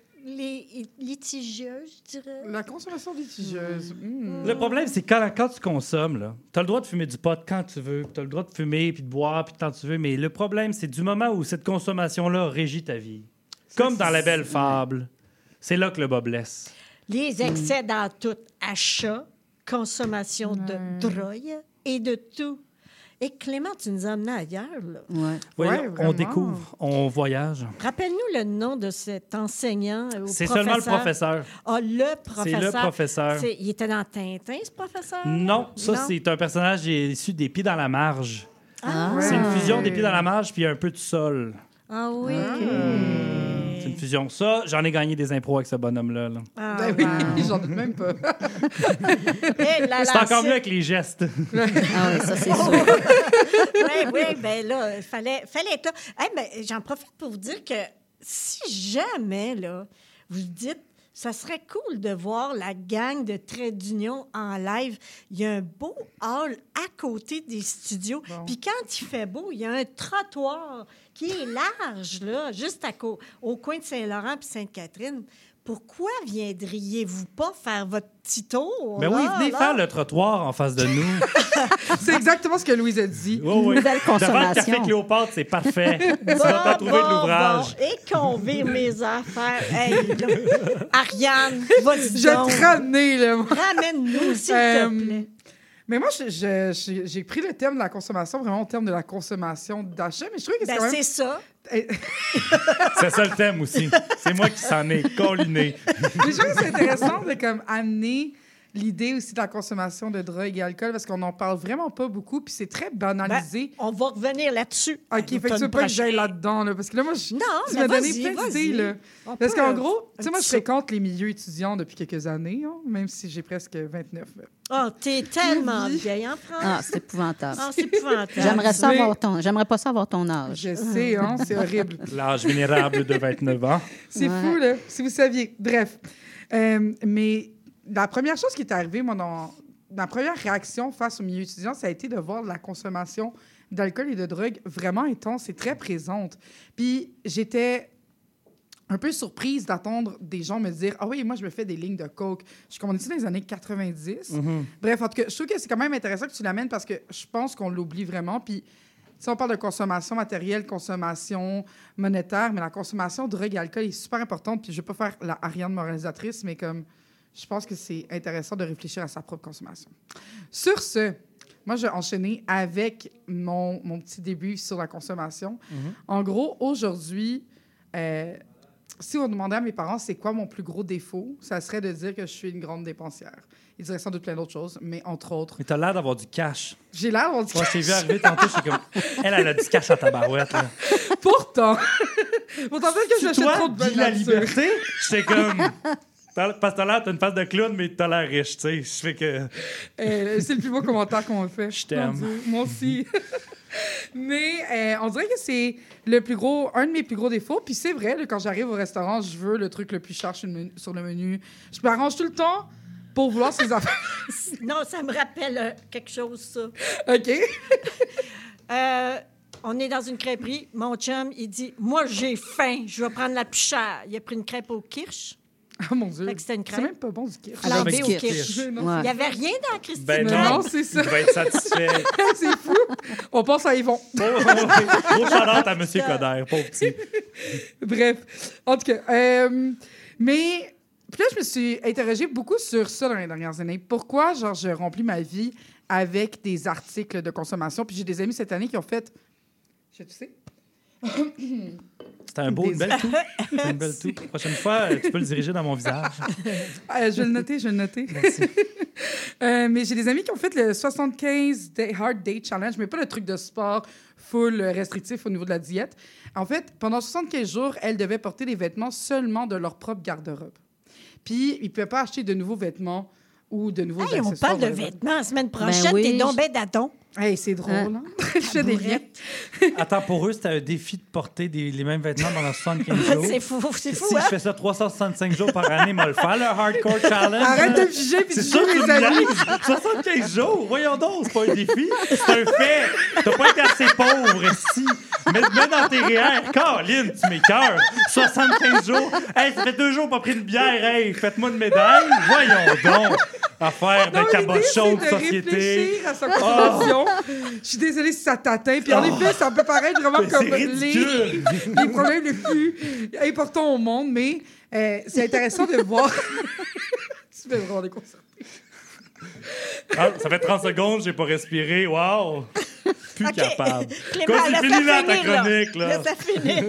litigieuse, je dirais. La consommation litigieuse. Le problème, c'est quand tu consommes, tu as le droit de fumer du pot quand tu veux, tu as le droit de fumer puis de boire puis quand tu veux, mais le problème, c'est du moment où cette consommation-là régit ta vie. Comme dans la belle fable. C'est là que le bas blesse. Les excès dans tout achat, consommation de drogue et de tout. Et Clément, tu nous as amenés ailleurs, là. Ouais. Voyons, on découvre, on voyage. Rappelle-nous le nom de cet enseignant ou C'est professeur. seulement le professeur. Ah, le professeur. C'est le professeur. Il était dans Tintin, ce professeur? Non, c'est un personnage issu des Pieds dans la marge. Ah. C'est une fusion des Pieds dans la marge puis un peu de sol. Ah oui. C'est une fusion. Ça, j'en ai gagné des impros avec ce bonhomme-là. Là. Ah, ben oui, j'en doute même pas. C'est encore mieux avec les gestes. Ah oui, ça, c'est sûr. Oui, bien là, il fallait être là. Hey, ben, j'en profite pour vous dire que si jamais, là, vous dites, ça serait cool de voir la gang de Trait d'Union en live. Il y a un beau hall à côté des studios. Bon. Puis quand il fait beau, il y a un trottoir qui est large, là, juste au coin de Saint-Laurent puis Sainte-Catherine. Pourquoi viendriez-vous pas faire votre petit tour? Ben oui, venez faire le trottoir en face de nous. C'est exactement ce que Louise a dit. Oui. Nouvelle Devant le consommation. café Cléopâtre, c'est parfait. Tu vas pas trouver de l'ouvrage. Bon. Et qu'on vire mes affaires. Hey, là. Ariane, vas-y Je vais donc. te ramener, là. Ramène-nous, s'il te plaît. Mais moi, j'ai pris le thème de la consommation, vraiment au terme de la consommation d'achat, mais je trouve que c'est quand même... C'est ça. C'est ça le thème aussi. C'est moi qui s'en ai colliné. Mais je trouve que c'est intéressant de comme, amener l'idée aussi de la consommation de drogue et alcool, parce qu'on n'en parle vraiment pas beaucoup, puis c'est très banalisé. On va revenir là-dessus. OK, fait que tu veux pas que j'aille là-dedans, là, parce que là, moi, tu m'as donné plein d'idées, là. Parce qu'en gros, tu sais, moi, je fréquente les milieux étudiants depuis quelques années, hein, même si j'ai presque 29. Oh, t'es tellement vieille en France. Ah, c'est épouvantable. Ah, c'est épouvantable. J'aimerais pas savoir ton âge. Je sais, hein, c'est horrible. L'âge vénérable de 29 ans. C'est fou, là, si vous saviez. Bref. Mais la première chose qui est arrivée, moi, dans ma première réaction face au milieu étudiant, ça a été de voir la consommation d'alcool et de drogue vraiment intense et très présente. Puis j'étais un peu surprise d'attendre des gens me dire « Ah oui, moi, je me fais des lignes de coke. » Je commandais ça dans les années 90. Bref, en tout cas, je trouve que c'est quand même intéressant que tu l'amènes parce que je pense qu'on l'oublie vraiment. Puis si on parle de consommation matérielle, consommation monétaire, mais la consommation de drogue et d'alcool est super importante. Puis je ne vais pas faire la Ariane moralisatrice, mais comme je pense que c'est intéressant de réfléchir à sa propre consommation. Sur ce, moi, je vais enchaîner avec mon petit début sur la consommation. En gros, aujourd'hui, si on demandait à mes parents c'est quoi mon plus gros défaut, ça serait de dire que je suis une grande dépensière. Ils diraient sans doute plein d'autres choses, mais entre autres... Mais t'as l'air d'avoir du cash. J'ai l'air d'avoir du cash. Moi, je t'ai vu arriver tantôt, je suis comme... Elle a du cash à ta barouette, là. Pourtant, peut-être que je l'achète trop de bonne la nature. liberté, j'étais comme... Parce que t'as une face de clown, mais t'as l'air riche, tu sais. Je fais que... C'est le plus beau commentaire qu'on m'a fait. Je t'aime. Moi aussi. Mais on dirait que c'est un de mes plus gros défauts. Puis c'est vrai, là, quand j'arrive au restaurant, je veux le truc le plus cher sur le menu. Je m'arrange tout le temps pour vouloir ces affaires. Non, ça me rappelle quelque chose, ça. OK. On est dans une crêperie. Mon chum, il dit « Moi, j'ai faim. Je vais prendre la plus chère. » Il a pris une crêpe au kirsch. Oh mon Dieu. C'était une crêpe. C'est même pas bon du kirsch. Flambé au kirsch. Ouais. Il n'y avait rien dans la Christine. Ben non, c'est ça. Il va être satisfait. C'est fou. On pense à Yvon. Gros shout-out à M. Coderre, pauvre petit. Bref. En tout cas, mais... Puis là, je me suis interrogée beaucoup sur ça dans les dernières années. Pourquoi, genre, je remplis ma vie avec des articles de consommation? Puis j'ai des amis cette année qui ont fait... Tu sais? C'était une belle toux. C'est une belle toux. Prochaine fois, tu peux le diriger dans mon visage. Je vais le noter. Merci. Mais j'ai des amis qui ont fait le 75 Hard Day Challenge, mais pas le truc de sport full restrictif au niveau de la diète. En fait, pendant 75 jours, elles devaient porter des vêtements seulement de leur propre garde-robe. Puis, ils ne pouvaient pas acheter de nouveaux vêtements ou de nouveaux accessoires. On parle de vêtements la semaine prochaine. oui. T'es donc ben d'adon. Hey, c'est drôle, hein? Je fais des liens. Attends, pour eux, c'était un défi de porter les mêmes vêtements pendant 75 jours. C'est fou, Si hein? je fais ça 365 jours par année, moi le faire, le hardcore challenge. Arrête de me juger puis C'est de ça, juger tu mes amis. me 75 jours, voyons donc, c'est pas un défi, c'est un fait. T'as pas été assez pauvre, si. Mets dans tes REER. Caroline, tu m'écoeures. 75 jours. Hey, ça fait 2 jours pas pris de bière. Hey, faites-moi une médaille. Voyons donc. Affaire de cabochon de société. Réfléchir à sa consommation. Je suis désolée si ça t'atteint. Puis en effet, ça peut paraître vraiment comme les problèmes les plus importants au monde, mais c'est intéressant de voir. Tu fais vraiment déconcerté. Ah, ça fait 30 secondes, j'ai pas respiré. Wow! Plus capable. Clément, C'est fini là, ta chronique, là. Laisse ça finir.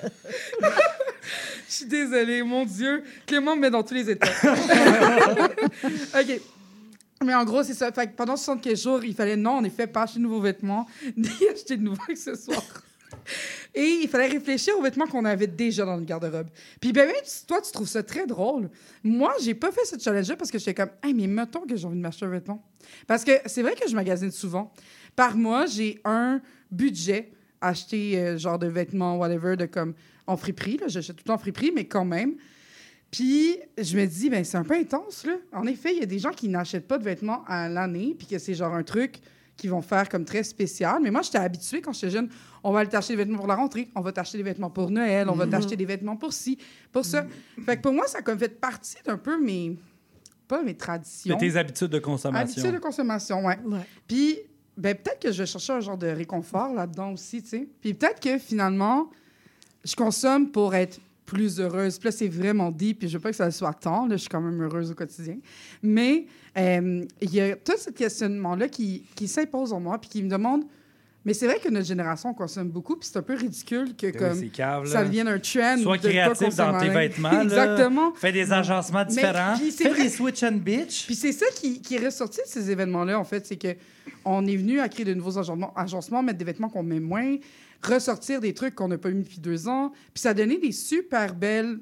Je suis désolée, mon Dieu. Clément me met dans tous les états. OK. Mais en gros, c'est ça. Fait que pendant 75 jours, il fallait, non, en effet, pas acheter de nouveaux vêtements, ni acheter de nouveaux accessoires. Et il fallait réfléchir aux vêtements qu'on avait déjà dans le garde-robe. Puis ben, même si toi, tu trouves ça très drôle, moi, j'ai pas fait ce challenge-là parce que j'étais comme, hey, mais mettons que j'ai envie de m'acheter un vêtement. Parce que c'est vrai que je magasine souvent. Par mois, j'ai un budget acheter genre de vêtements, whatever, de comme en friperie. Là, j'achète tout le temps en friperie, mais quand même. Puis je me dis, ben c'est un peu intense, là. En effet, il y a des gens qui n'achètent pas de vêtements à l'année, puis que c'est genre un truc qu'ils vont faire comme très spécial. Mais moi, j'étais habituée quand j'étais jeune. On va aller t'acheter des vêtements pour la rentrée, on va t'acheter des vêtements pour Noël, on va t'acheter des vêtements pour ci, pour ça. Fait que pour moi, ça a comme fait partie d'un peu pas mes traditions. De tes habitudes de consommation. Habitudes de consommation, ouais. Puis, ben peut-être que je vais chercher un genre de réconfort là-dedans aussi, tu sais. Puis peut-être que finalement, je consomme pour être plus heureuse. Puis là, c'est vraiment deep, puis je veux pas que ça soit tant. Là, je suis quand même heureuse au quotidien. Mais il y a tout ce questionnement-là qui s'impose en moi, puis qui me demande... Mais c'est vrai que notre génération, on consomme beaucoup, puis c'est un peu ridicule que comme cave, ça devienne un trend. Sois créatif dans tes vêtements. Exactement. Fais des agencements différents. Fais des switch and bitch. Puis c'est ça qui est ressorti de ces événements-là, en fait. C'est qu'on est venu à créer de nouveaux agencements, mettre des vêtements qu'on met moins, ressortir des trucs qu'on n'a pas mis depuis 2 ans. Puis ça a donné des super belles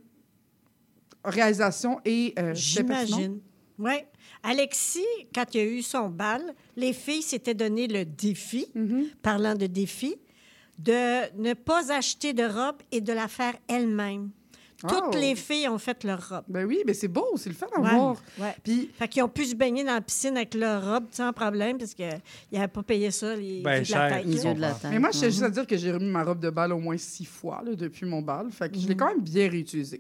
réalisations et... J'imagine. Oui. Alexis, quand il a eu son bal, les filles s'étaient donné le défi, parlant de défi, de ne pas acheter de robe et de la faire elle-même. Toutes les filles ont fait leur robe. Ben oui, mais c'est beau, c'est le fun à voir. Ouais. Puis... Fait qu'ils ont pu se baigner dans la piscine avec leur robe sans problème, parce qu'ils n'avaient pas payé ça, les yeux de la tête. Mais moi, je tiens juste à dire que j'ai remis ma robe de bal au moins 6 fois là, depuis mon bal. Fait que je l'ai quand même bien réutilisée.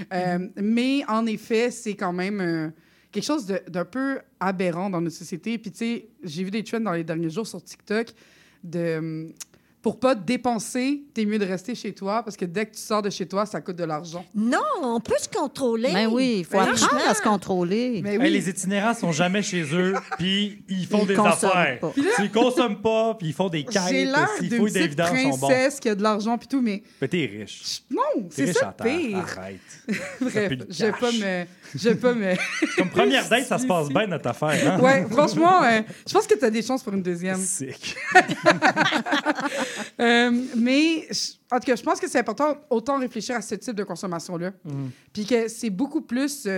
Mais en effet, c'est quand même... quelque chose d'un peu aberrant dans notre société. Puis, tu sais, j'ai vu des trends dans les derniers jours sur TikTok de... pour pas dépenser, t'es mieux de rester chez toi parce que dès que tu sors de chez toi, ça coûte de l'argent. Non, on peut se contrôler. Ben oui, il faut apprendre à se contrôler. Mais oui. Les itinérants sont jamais chez eux, puis ils font des affaires. Ils consomment pas, puis ils font des quêtes. J'ai l'air d'une petite princesse qui a de l'argent puis tout, mais... Mais t'es riche. Non, c'est ça le pire. Arrête. Bref, je vais pas me... Comme première date, ça se passe bien, notre affaire. Hein? Ouais, franchement, je pense que t'as des chances pour une deuxième. Sick. Mais en tout cas, je pense que c'est important autant réfléchir à ce type de consommation-là. Puis que c'est beaucoup plus...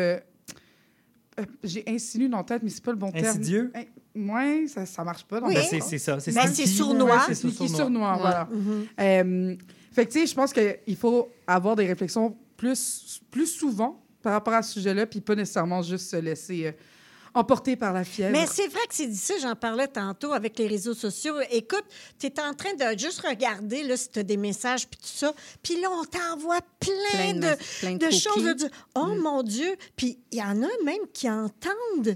j'ai insinué dans la tête, mais c'est pas le bon terme. Insidieux? Ouais, ça marche pas. Oui. C'est ça. Mais c'est sournois. C'est sournois, voilà. Fait que, tu sais, je pense qu'il faut avoir des réflexions plus souvent par rapport à ce sujet-là, puis pas nécessairement juste se laisser... emporté par la fièvre. Mais c'est vrai que c'est dit ça, j'en parlais tantôt avec les réseaux sociaux. Écoute, tu es en train de juste regarder là, si tu as des messages puis tout ça. Puis là, on t'envoie plein de choses. De dire, oh mon Dieu! Puis il y en a même qui entendent.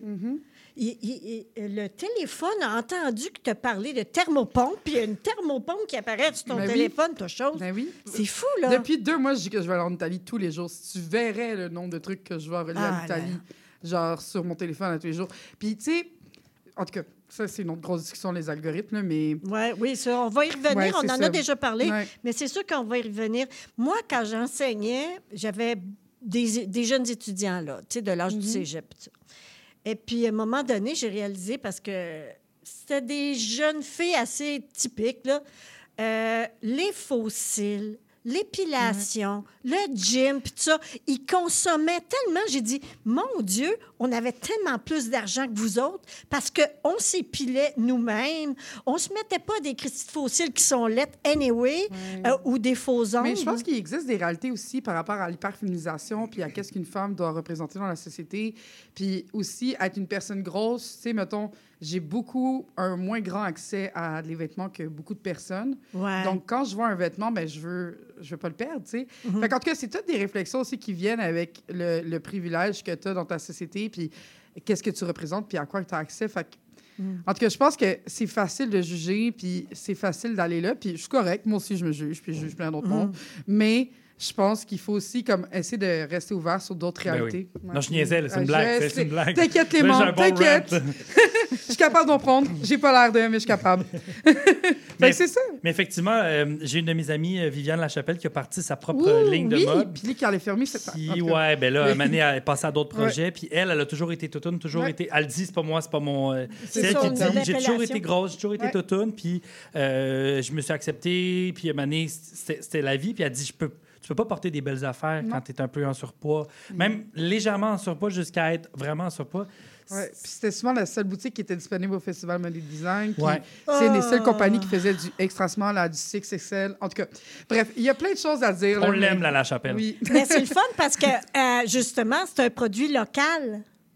Le téléphone a entendu que tu as parlé de thermopompe, puis il y a une thermopompe qui apparaît sur ton téléphone, ta chose. Ben oui. C'est fou, là. Depuis 2 mois, je dis que je vais aller en Italie tous les jours. Si tu verrais le nombre de trucs que je vais relier à l'Italie... genre sur mon téléphone à tous les jours. Puis, tu sais, en tout cas, ça, c'est une autre grosse discussion, les algorithmes, là, mais... Oui, ça, on va y revenir. On en a déjà parlé, mais c'est sûr qu'on va y revenir. Moi, quand j'enseignais, j'avais des jeunes étudiants, là, tu sais, de l'âge du cégep. Et puis, à un moment donné, j'ai réalisé, parce que c'était des jeunes filles assez typiques, là, les fossiles, l'épilation, le gym, puis tout ça, ils consommaient tellement. J'ai dit, mon Dieu, on avait tellement plus d'argent que vous autres parce qu'on s'épilait nous-mêmes. On se mettait pas des cristaux de fossiles qui sont laides anyway ou des faux ongles. Mais je pense qu'il existe des réalités aussi par rapport à l'hyperféminisation puis à qu'est-ce qu'une femme doit représenter dans la société. Puis aussi, être une personne grosse, tu sais, mettons... J'ai un moins grand accès à des vêtements que beaucoup de personnes. Ouais. Donc, quand je vois un vêtement, ben, je veux pas le perdre, tu sais. Fait qu'en tout cas, c'est toutes des réflexions aussi qui viennent avec le privilège que tu as dans ta société, puis qu'est-ce que tu représentes, puis à quoi tu as accès. Fait que, en tout cas, je pense que c'est facile de juger, puis c'est facile d'aller là, puis je suis correcte. Moi aussi, je me juge, puis je juge plein d'autres mondes. Mais... je pense qu'il faut aussi comme essayer de rester ouvert sur d'autres réalités. Oui. Ouais. Non, je niaisais, c'est une blague. C'est une blague. T'inquiète, Clément, t'inquiète. Je suis capable d'en prendre. J'ai pas l'air de, mais je suis capable. c'est ça. Mais effectivement, j'ai une de mes amies, Viviane Lachapelle, qui a parti sa propre ligne de mode. Puis quand elle est fermée, c'est ça. Ouais, ben là, Mané a passé à d'autres projets. Puis elle a toujours été toutoune, toujours été... Elle dit, c'est pas moi, c'est pas mon... c'est elle qui dit, j'ai toujours été grosse, j'ai toujours été toutoune. Puis je me suis acceptée. Puis Mané, c'était la vie. Puis elle dit, tu peux pas porter des belles affaires quand tu es un peu en surpoids. Même légèrement en surpoids jusqu'à être vraiment en surpoids. Ouais. Puis c'était souvent la seule boutique qui était disponible au Festival Mode Design. C'est une des seules compagnies qui faisait du extra small à du 6XL. En tout cas, bref, il y a plein de choses à dire. On l'aime, la Chapelle. Oui. Mais c'est le fun parce que, justement, c'est un produit local.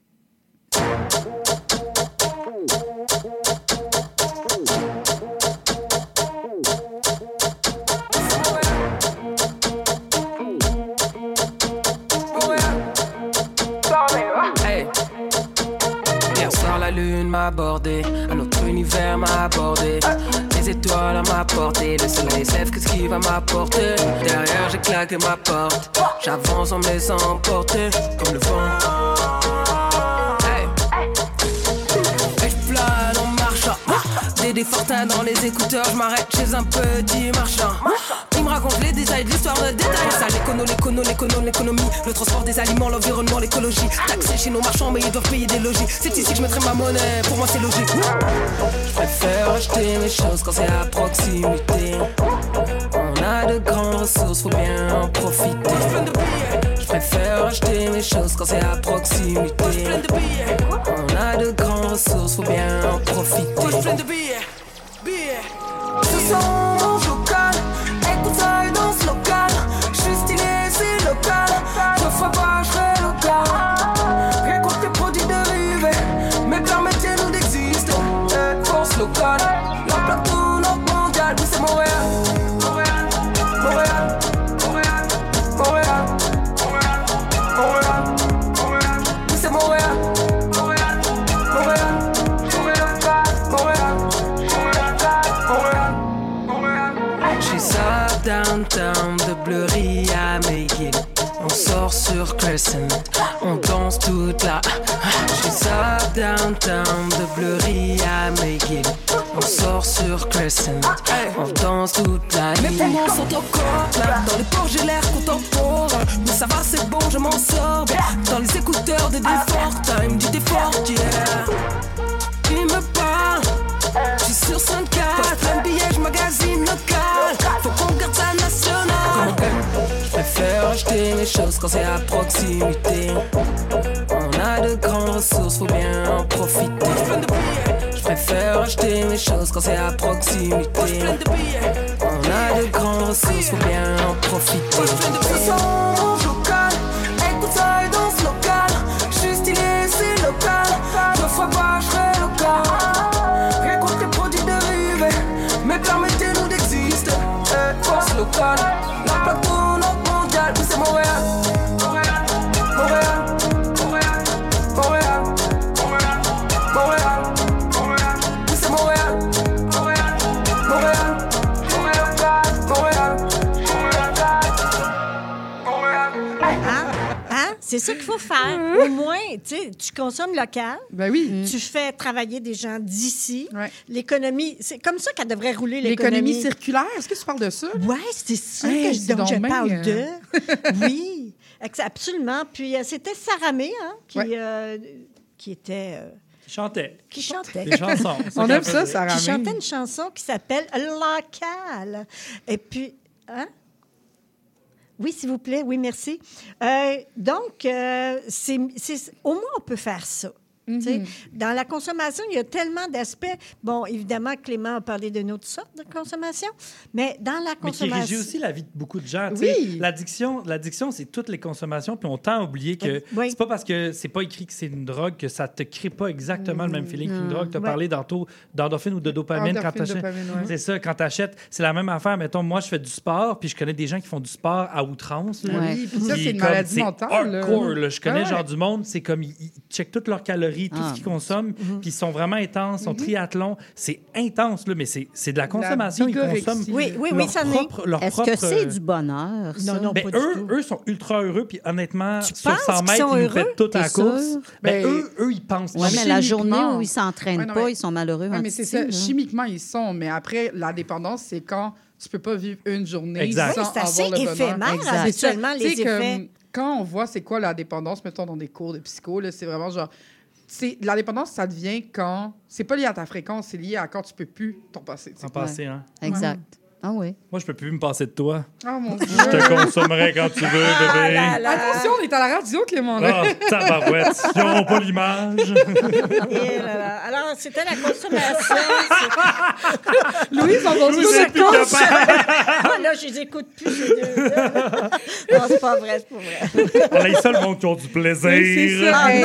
La lune m'a abordé, un autre univers m'a abordé. Les étoiles à ma portée, le soleil sève, qu'est-ce qui va m'apporter? Derrière j'ai claqué ma porte, j'avance en me laissant emporter comme le vent. Et je plane en marchant, des fortins dans les écouteurs, je m'arrête chez un petit marchand. Il me raconte les détails de l'histoire de détails. Ça, l'économie, le transport des aliments, l'environnement, l'écologie. Taxés chez nos marchands, mais ils doivent payer des logis. C'est ici que je mettrai ma monnaie, pour moi c'est logique. Je préfère acheter mes choses quand c'est à proximité. On a de grandes ressources, faut bien en profiter. Je préfère acheter mes choses quand c'est à proximité. On a de grandes ressources, faut bien en profiter. Ce sont mon local. Écoute ça et danse local. J'suis stylé, c'est local. Je ferai pas, j'serai local. Récolte tes produits dérivés, mais permettez-nous d'exister. Force locale, la plaque tourne mondiale. Oui, c'est Montréal. Montréal, Montréal, Montréal, Montréal, Montréal, Montréal. Oui, c'est Montréal. Montréal, Montréal, Montréal, Montréal, Montréal. J'suis ça downtown de Bleury à McGill. On sort sur Crescent, on danse toute la. J'suis ça downtown de Bleury à McGill. On sort sur Crescent, on danse toute la nuit. Mes poumons sont encore pleins, dans les pores j'ai l'air contemporain. Mais ça va, c'est bon, je m'en sors bien. Dans les écouteurs de Defort Time, du Defort, yeah. Il me parle, j'suis sur 5-4. Plein de billets, j'magasine local. Faut qu'on garde ça national. Je préfère acheter mes choses quand c'est à proximité. On a de grandes ressources, faut bien en profiter. Je préfère acheter mes choses quand c'est à proximité. On a de grandes ressources, faut bien en profiter. Ce sont mon local, écoute ça et danse local. J'suis stylé, c'est local. Je ferai pas, j'serai local. Récolte tes produits dérivés, mais permettez-nous d'exister. Force locale, la plaque tourne mondiale. Oui, c'est Montréal. Montréal, Montréal, Montréal, Montréal, Montréal, Montréal, Montréal. Oui, c'est Montréal. Montréal, Montréal, Montréal, Montréal, Montréal. Hein? C'est ça qu'il faut faire. Au moins, tu consommes local. Ben oui. Tu fais travailler des gens d'ici. Ouais. L'économie, c'est comme ça qu'elle devrait rouler, l'économie. L'économie circulaire, est-ce que tu parles de ça? Oui, c'est ça dont je parle de. Oui, absolument. Puis c'était Saramé qui était... Qui chantait. Qui chantait. Des chansons. On aime ça, Saramé. Qui chantait une chanson qui s'appelle « Local ». Et puis... Hein? Oui, s'il vous plaît. Oui, merci. Donc, au moins, on peut faire ça. Mm-hmm. Dans la consommation, il y a tellement d'aspects. Bon, évidemment, Clément a parlé d'une autre sorte de consommation, mais dans la consommation... Mais qui régit aussi la vie de beaucoup de gens. Oui. L'addiction, c'est toutes les consommations, puis on tend à oublier que c'est pas parce que c'est pas écrit que c'est une drogue que ça te crée pas exactement le même feeling qu'une drogue. Tu as parlé tantôt d'endorphine ou de dopamine quand tu achètes. C'est ça, quand tu achètes, c'est la même affaire. Mettons, moi, je fais du sport, puis je connais des gens qui font du sport à outrance. Oui, puis ça, c'est une maladie mentale. Hardcore, là. Je connais genre du monde, c'est comme ils checkent toutes leurs calories. calories, tout ce qu'ils consomment, puis ils sont vraiment intenses, sont triathlons. C'est intense, là, mais c'est de la consommation. Ils consomment oui, ça Est-ce que c'est du bonheur, ça? Non, pas du tout. Eux sont ultra heureux, puis honnêtement, tu sur 100 mètres, ils nous pètent tout à la course. Mais eux, ils pensent. Oui, mais la journée où ils s'entraînent pas, ils sont malheureux. Oui, mais c'est ça. Chimiquement, ils sont. Mais après, la dépendance, c'est quand tu peux pas vivre une journée sans avoir le bonheur. C'est assez éphémère, habituellement, les effets. Quand on voit c'est quoi la dépendance, mettons dans des cours de psycho, là, c'est vraiment genre... La dépendance, ça devient quand... C'est pas lié à ta fréquence, c'est lié à quand tu peux plus t'en passer. T'en passer, hein? Exact. Ah oui. Moi, je peux plus me passer de toi. Oh mon Dieu. Je te consommerai quand tu veux, bébé. Attention, on est à la radio, Clément. Ah, tabarouette. Ils n'auront pas l'image. Alors, c'était la consommation. Louise, on va Louise, c'est plus capable. Là, je les écoute plus, ces deux-là. Non, c'est pas vrai, c'est pas vrai. On a ça le monde qui ont du plaisir. Oui, c'est ça.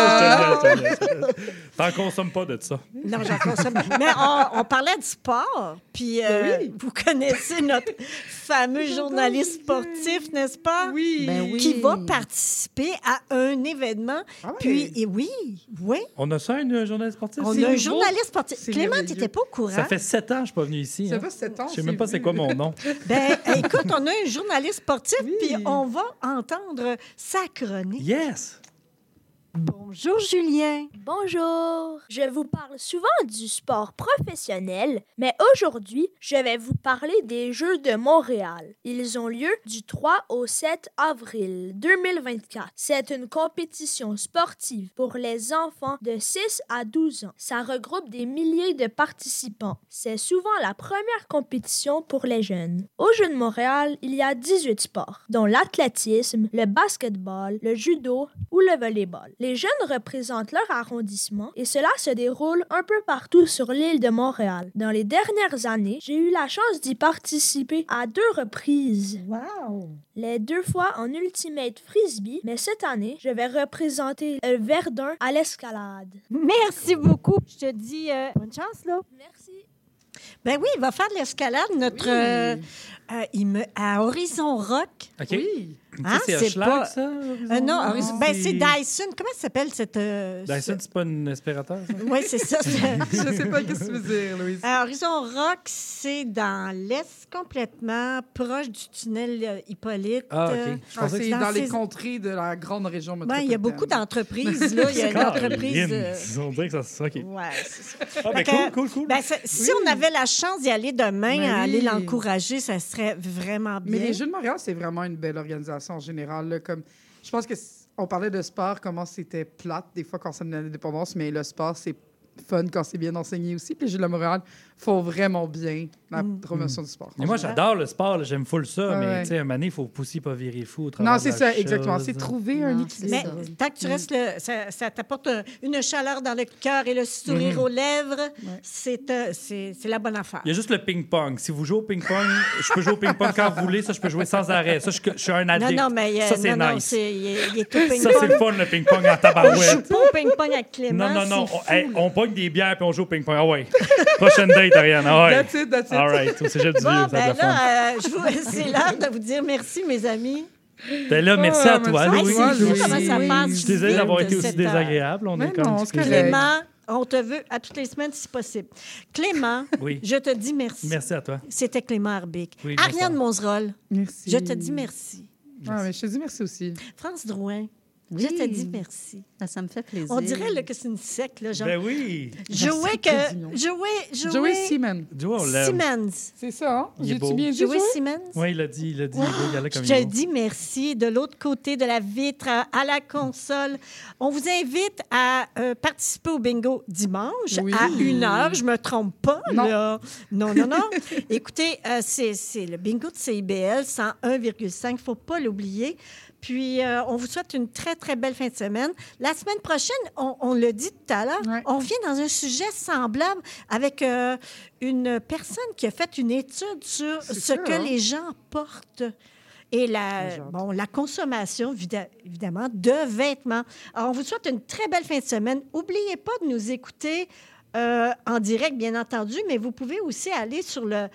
Non. T'en consommes pas de ça. Non, j'en consomme. Mais on parlait de sport, puis vous connaissez notre fameux journaliste sportif, n'est-ce pas? Oui. Ben oui. Qui va participer à un événement. Ah oui. Puis, et oui. On a ça, un journaliste sportif? On a un journaliste sportif. Clément, tu n'étais pas au courant? Ça fait 7 ans que je suis pas venu ici. Ça fait 7 ans. Je sais même pas c'est quoi mon nom. Ben, écoute, on a un journaliste sportif, puis on va entendre sa chronique. Yes! Bonjour, Julien. Bonjour. Je vous parle souvent du sport professionnel, mais aujourd'hui, je vais vous parler des Jeux de Montréal. Ils ont lieu du 3 au 7 avril 2024. C'est une compétition sportive pour les enfants de 6 à 12 ans. Ça regroupe des milliers de participants. C'est souvent la première compétition pour les jeunes. Aux Jeux de Montréal, il y a 18 sports, dont l'athlétisme, le basketball, le judo ou le volleyball. Les jeunes représentent leur arrondissement et cela se déroule un peu partout sur l'île de Montréal. Dans les dernières années, j'ai eu la chance d'y participer à 2 reprises. Wow! Les 2 fois en Ultimate Frisbee, mais cette année, je vais représenter le Verdun à l'escalade. Merci beaucoup. Je te dis bonne chance, là. Merci. Ben oui, il va faire de l'escalade, notre... à Horizon Rock. OK. Oui. Hein, C'est Hochelag, pas... ça? non, c'est Dyson. Comment ça s'appelle cette... Dyson, c'est pas un aspirateur, ça? Oui, c'est ça. Je sais pas ce que tu veux dire, Louise. Horizon Rock, c'est dans l'est complètement, proche du tunnel Hippolyte. Ah, OK. C'est dans les contrées de la grande région métropolitaine. Il y a beaucoup d'entreprises, là. Il y a une entreprise... On dirait que ça... OK. Ouais, c'est ça. Ah, ben cool. Ben, si on avait la chance d'y aller demain, à aller l'encourager, ça serait vraiment bien. Mais les Jeux de Montréal, c'est vraiment une belle organisation en général. Là, comme, je pense qu'on parlait de sport, comment c'était plate des fois quand ça venait à l'indépendance, mais le sport, c'est fun quand c'est bien enseigné aussi. Puis les Jeux de Montréal font vraiment bien la promotion du sport. Mais moi, j'adore le sport, là, j'aime full ça, mais tu sais, à un moment donné, il faut aussi pas virer fou au travers Non, c'est de la ça, chose. exactement. C'est trouver un équilibre. Mais tant que tu restes, ça t'apporte une chaleur dans le cœur et le sourire aux lèvres, c'est la bonne affaire. Il y a juste le ping-pong. Si vous jouez au ping-pong, je peux jouer au ping-pong quand vous voulez. Ça, je peux jouer sans arrêt. Ça, je suis un addict. Non, mais ça, c'est nice. Il est tout ping-pong. Ça, c'est le fun, le ping-pong en tabarouette. On joue pas au ping-pong avec Clément. Non. On pogne des bières puis on joue au ping-pong. Ah ouais. Prochaine date, Ariane. Ah ouais. That's it. All right. Au cégep du Vieux, ça a de la fun. C'est l'heure de vous dire merci, mes amis. Ben là, merci à toi, Louis. Comment ça passe? Je suis désolé d'avoir été aussi désagréable. On est comme Clément, on te veut à toutes les semaines, si possible. Clément, je te dis merci. Merci à toi. C'était Clément Arbic. Oui, Ariane Monzerolle, merci. Je te dis merci. Mais je te dis merci aussi. France Drouin, je te dis merci. Ça me fait plaisir. On dirait là, que c'est une secte. Là, genre. Ben oui. Joey Siemens. C'est ça, hein? J'ai-tu bien dit Joey Siemens? Oui, il l'a dit. Il comme je te dis merci. De l'autre côté de la vitre, à la console, on vous invite à participer au bingo dimanche à 1h. Je me trompe pas, là. Non. Écoutez, c'est le bingo de CIBL 101,5. Il ne faut pas l'oublier. Puis, on vous souhaite une très, très belle fin de semaine. La semaine prochaine, on l'a dit tout à l'heure, on revient dans un sujet semblable avec une personne qui a fait une étude sur que les gens portent et la consommation, évidemment, de vêtements. Alors, on vous souhaite une très belle fin de semaine. N'oubliez pas de nous écouter en direct, bien entendu, mais vous pouvez aussi aller sur le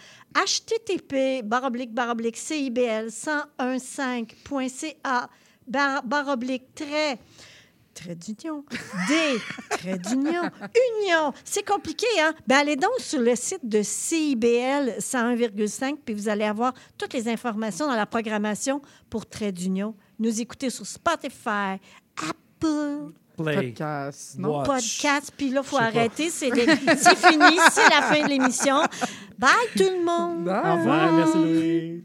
http://CIBL1015.ca // trait d'union, D, trait d'union, union. C'est compliqué, hein? Ben, allez donc sur le site de CIBL 101,5 puis vous allez avoir toutes les informations dans la programmation pour trait d'union. Nous écouter sur Spotify, Apple... Podcast, non? Podcast, puis là, il faut arrêter. C'est fini, c'est la fin de l'émission. Bye, tout le monde! Bye. Au revoir, merci Louis.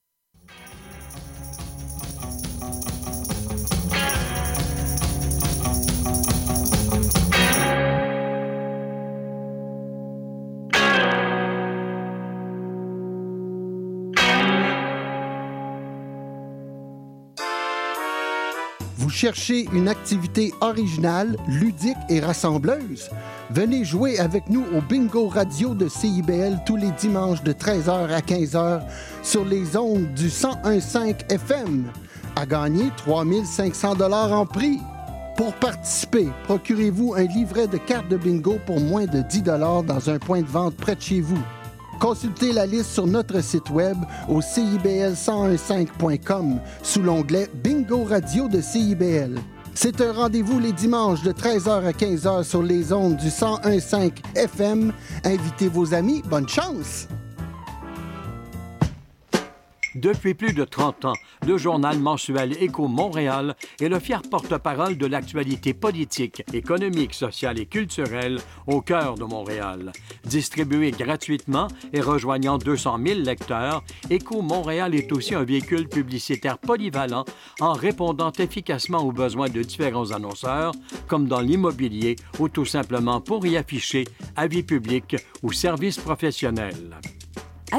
Vous cherchez une activité originale, ludique et rassembleuse? Venez jouer avec nous au Bingo Radio de CIBL tous les dimanches de 13h à 15h sur les ondes du 101.5 FM. À gagner 3 500 $ en prix. Pour participer, procurez-vous un livret de cartes de bingo pour moins de 10 $ dans un point de vente près de chez vous. Consultez la liste sur notre site web au CIBL1015.com sous l'onglet Bingo Radio de CIBL. C'est un rendez-vous les dimanches de 13h à 15h sur les ondes du 101.5 FM. Invitez vos amis. Bonne chance! Depuis plus de 30 ans, le journal mensuel Écho Montréal est le fier porte-parole de l'actualité politique, économique, sociale et culturelle au cœur de Montréal. Distribué gratuitement et rejoignant 200 000 lecteurs, Écho Montréal est aussi un véhicule publicitaire polyvalent en répondant efficacement aux besoins de différents annonceurs, comme dans l'immobilier ou tout simplement pour y afficher avis publics ou services professionnels.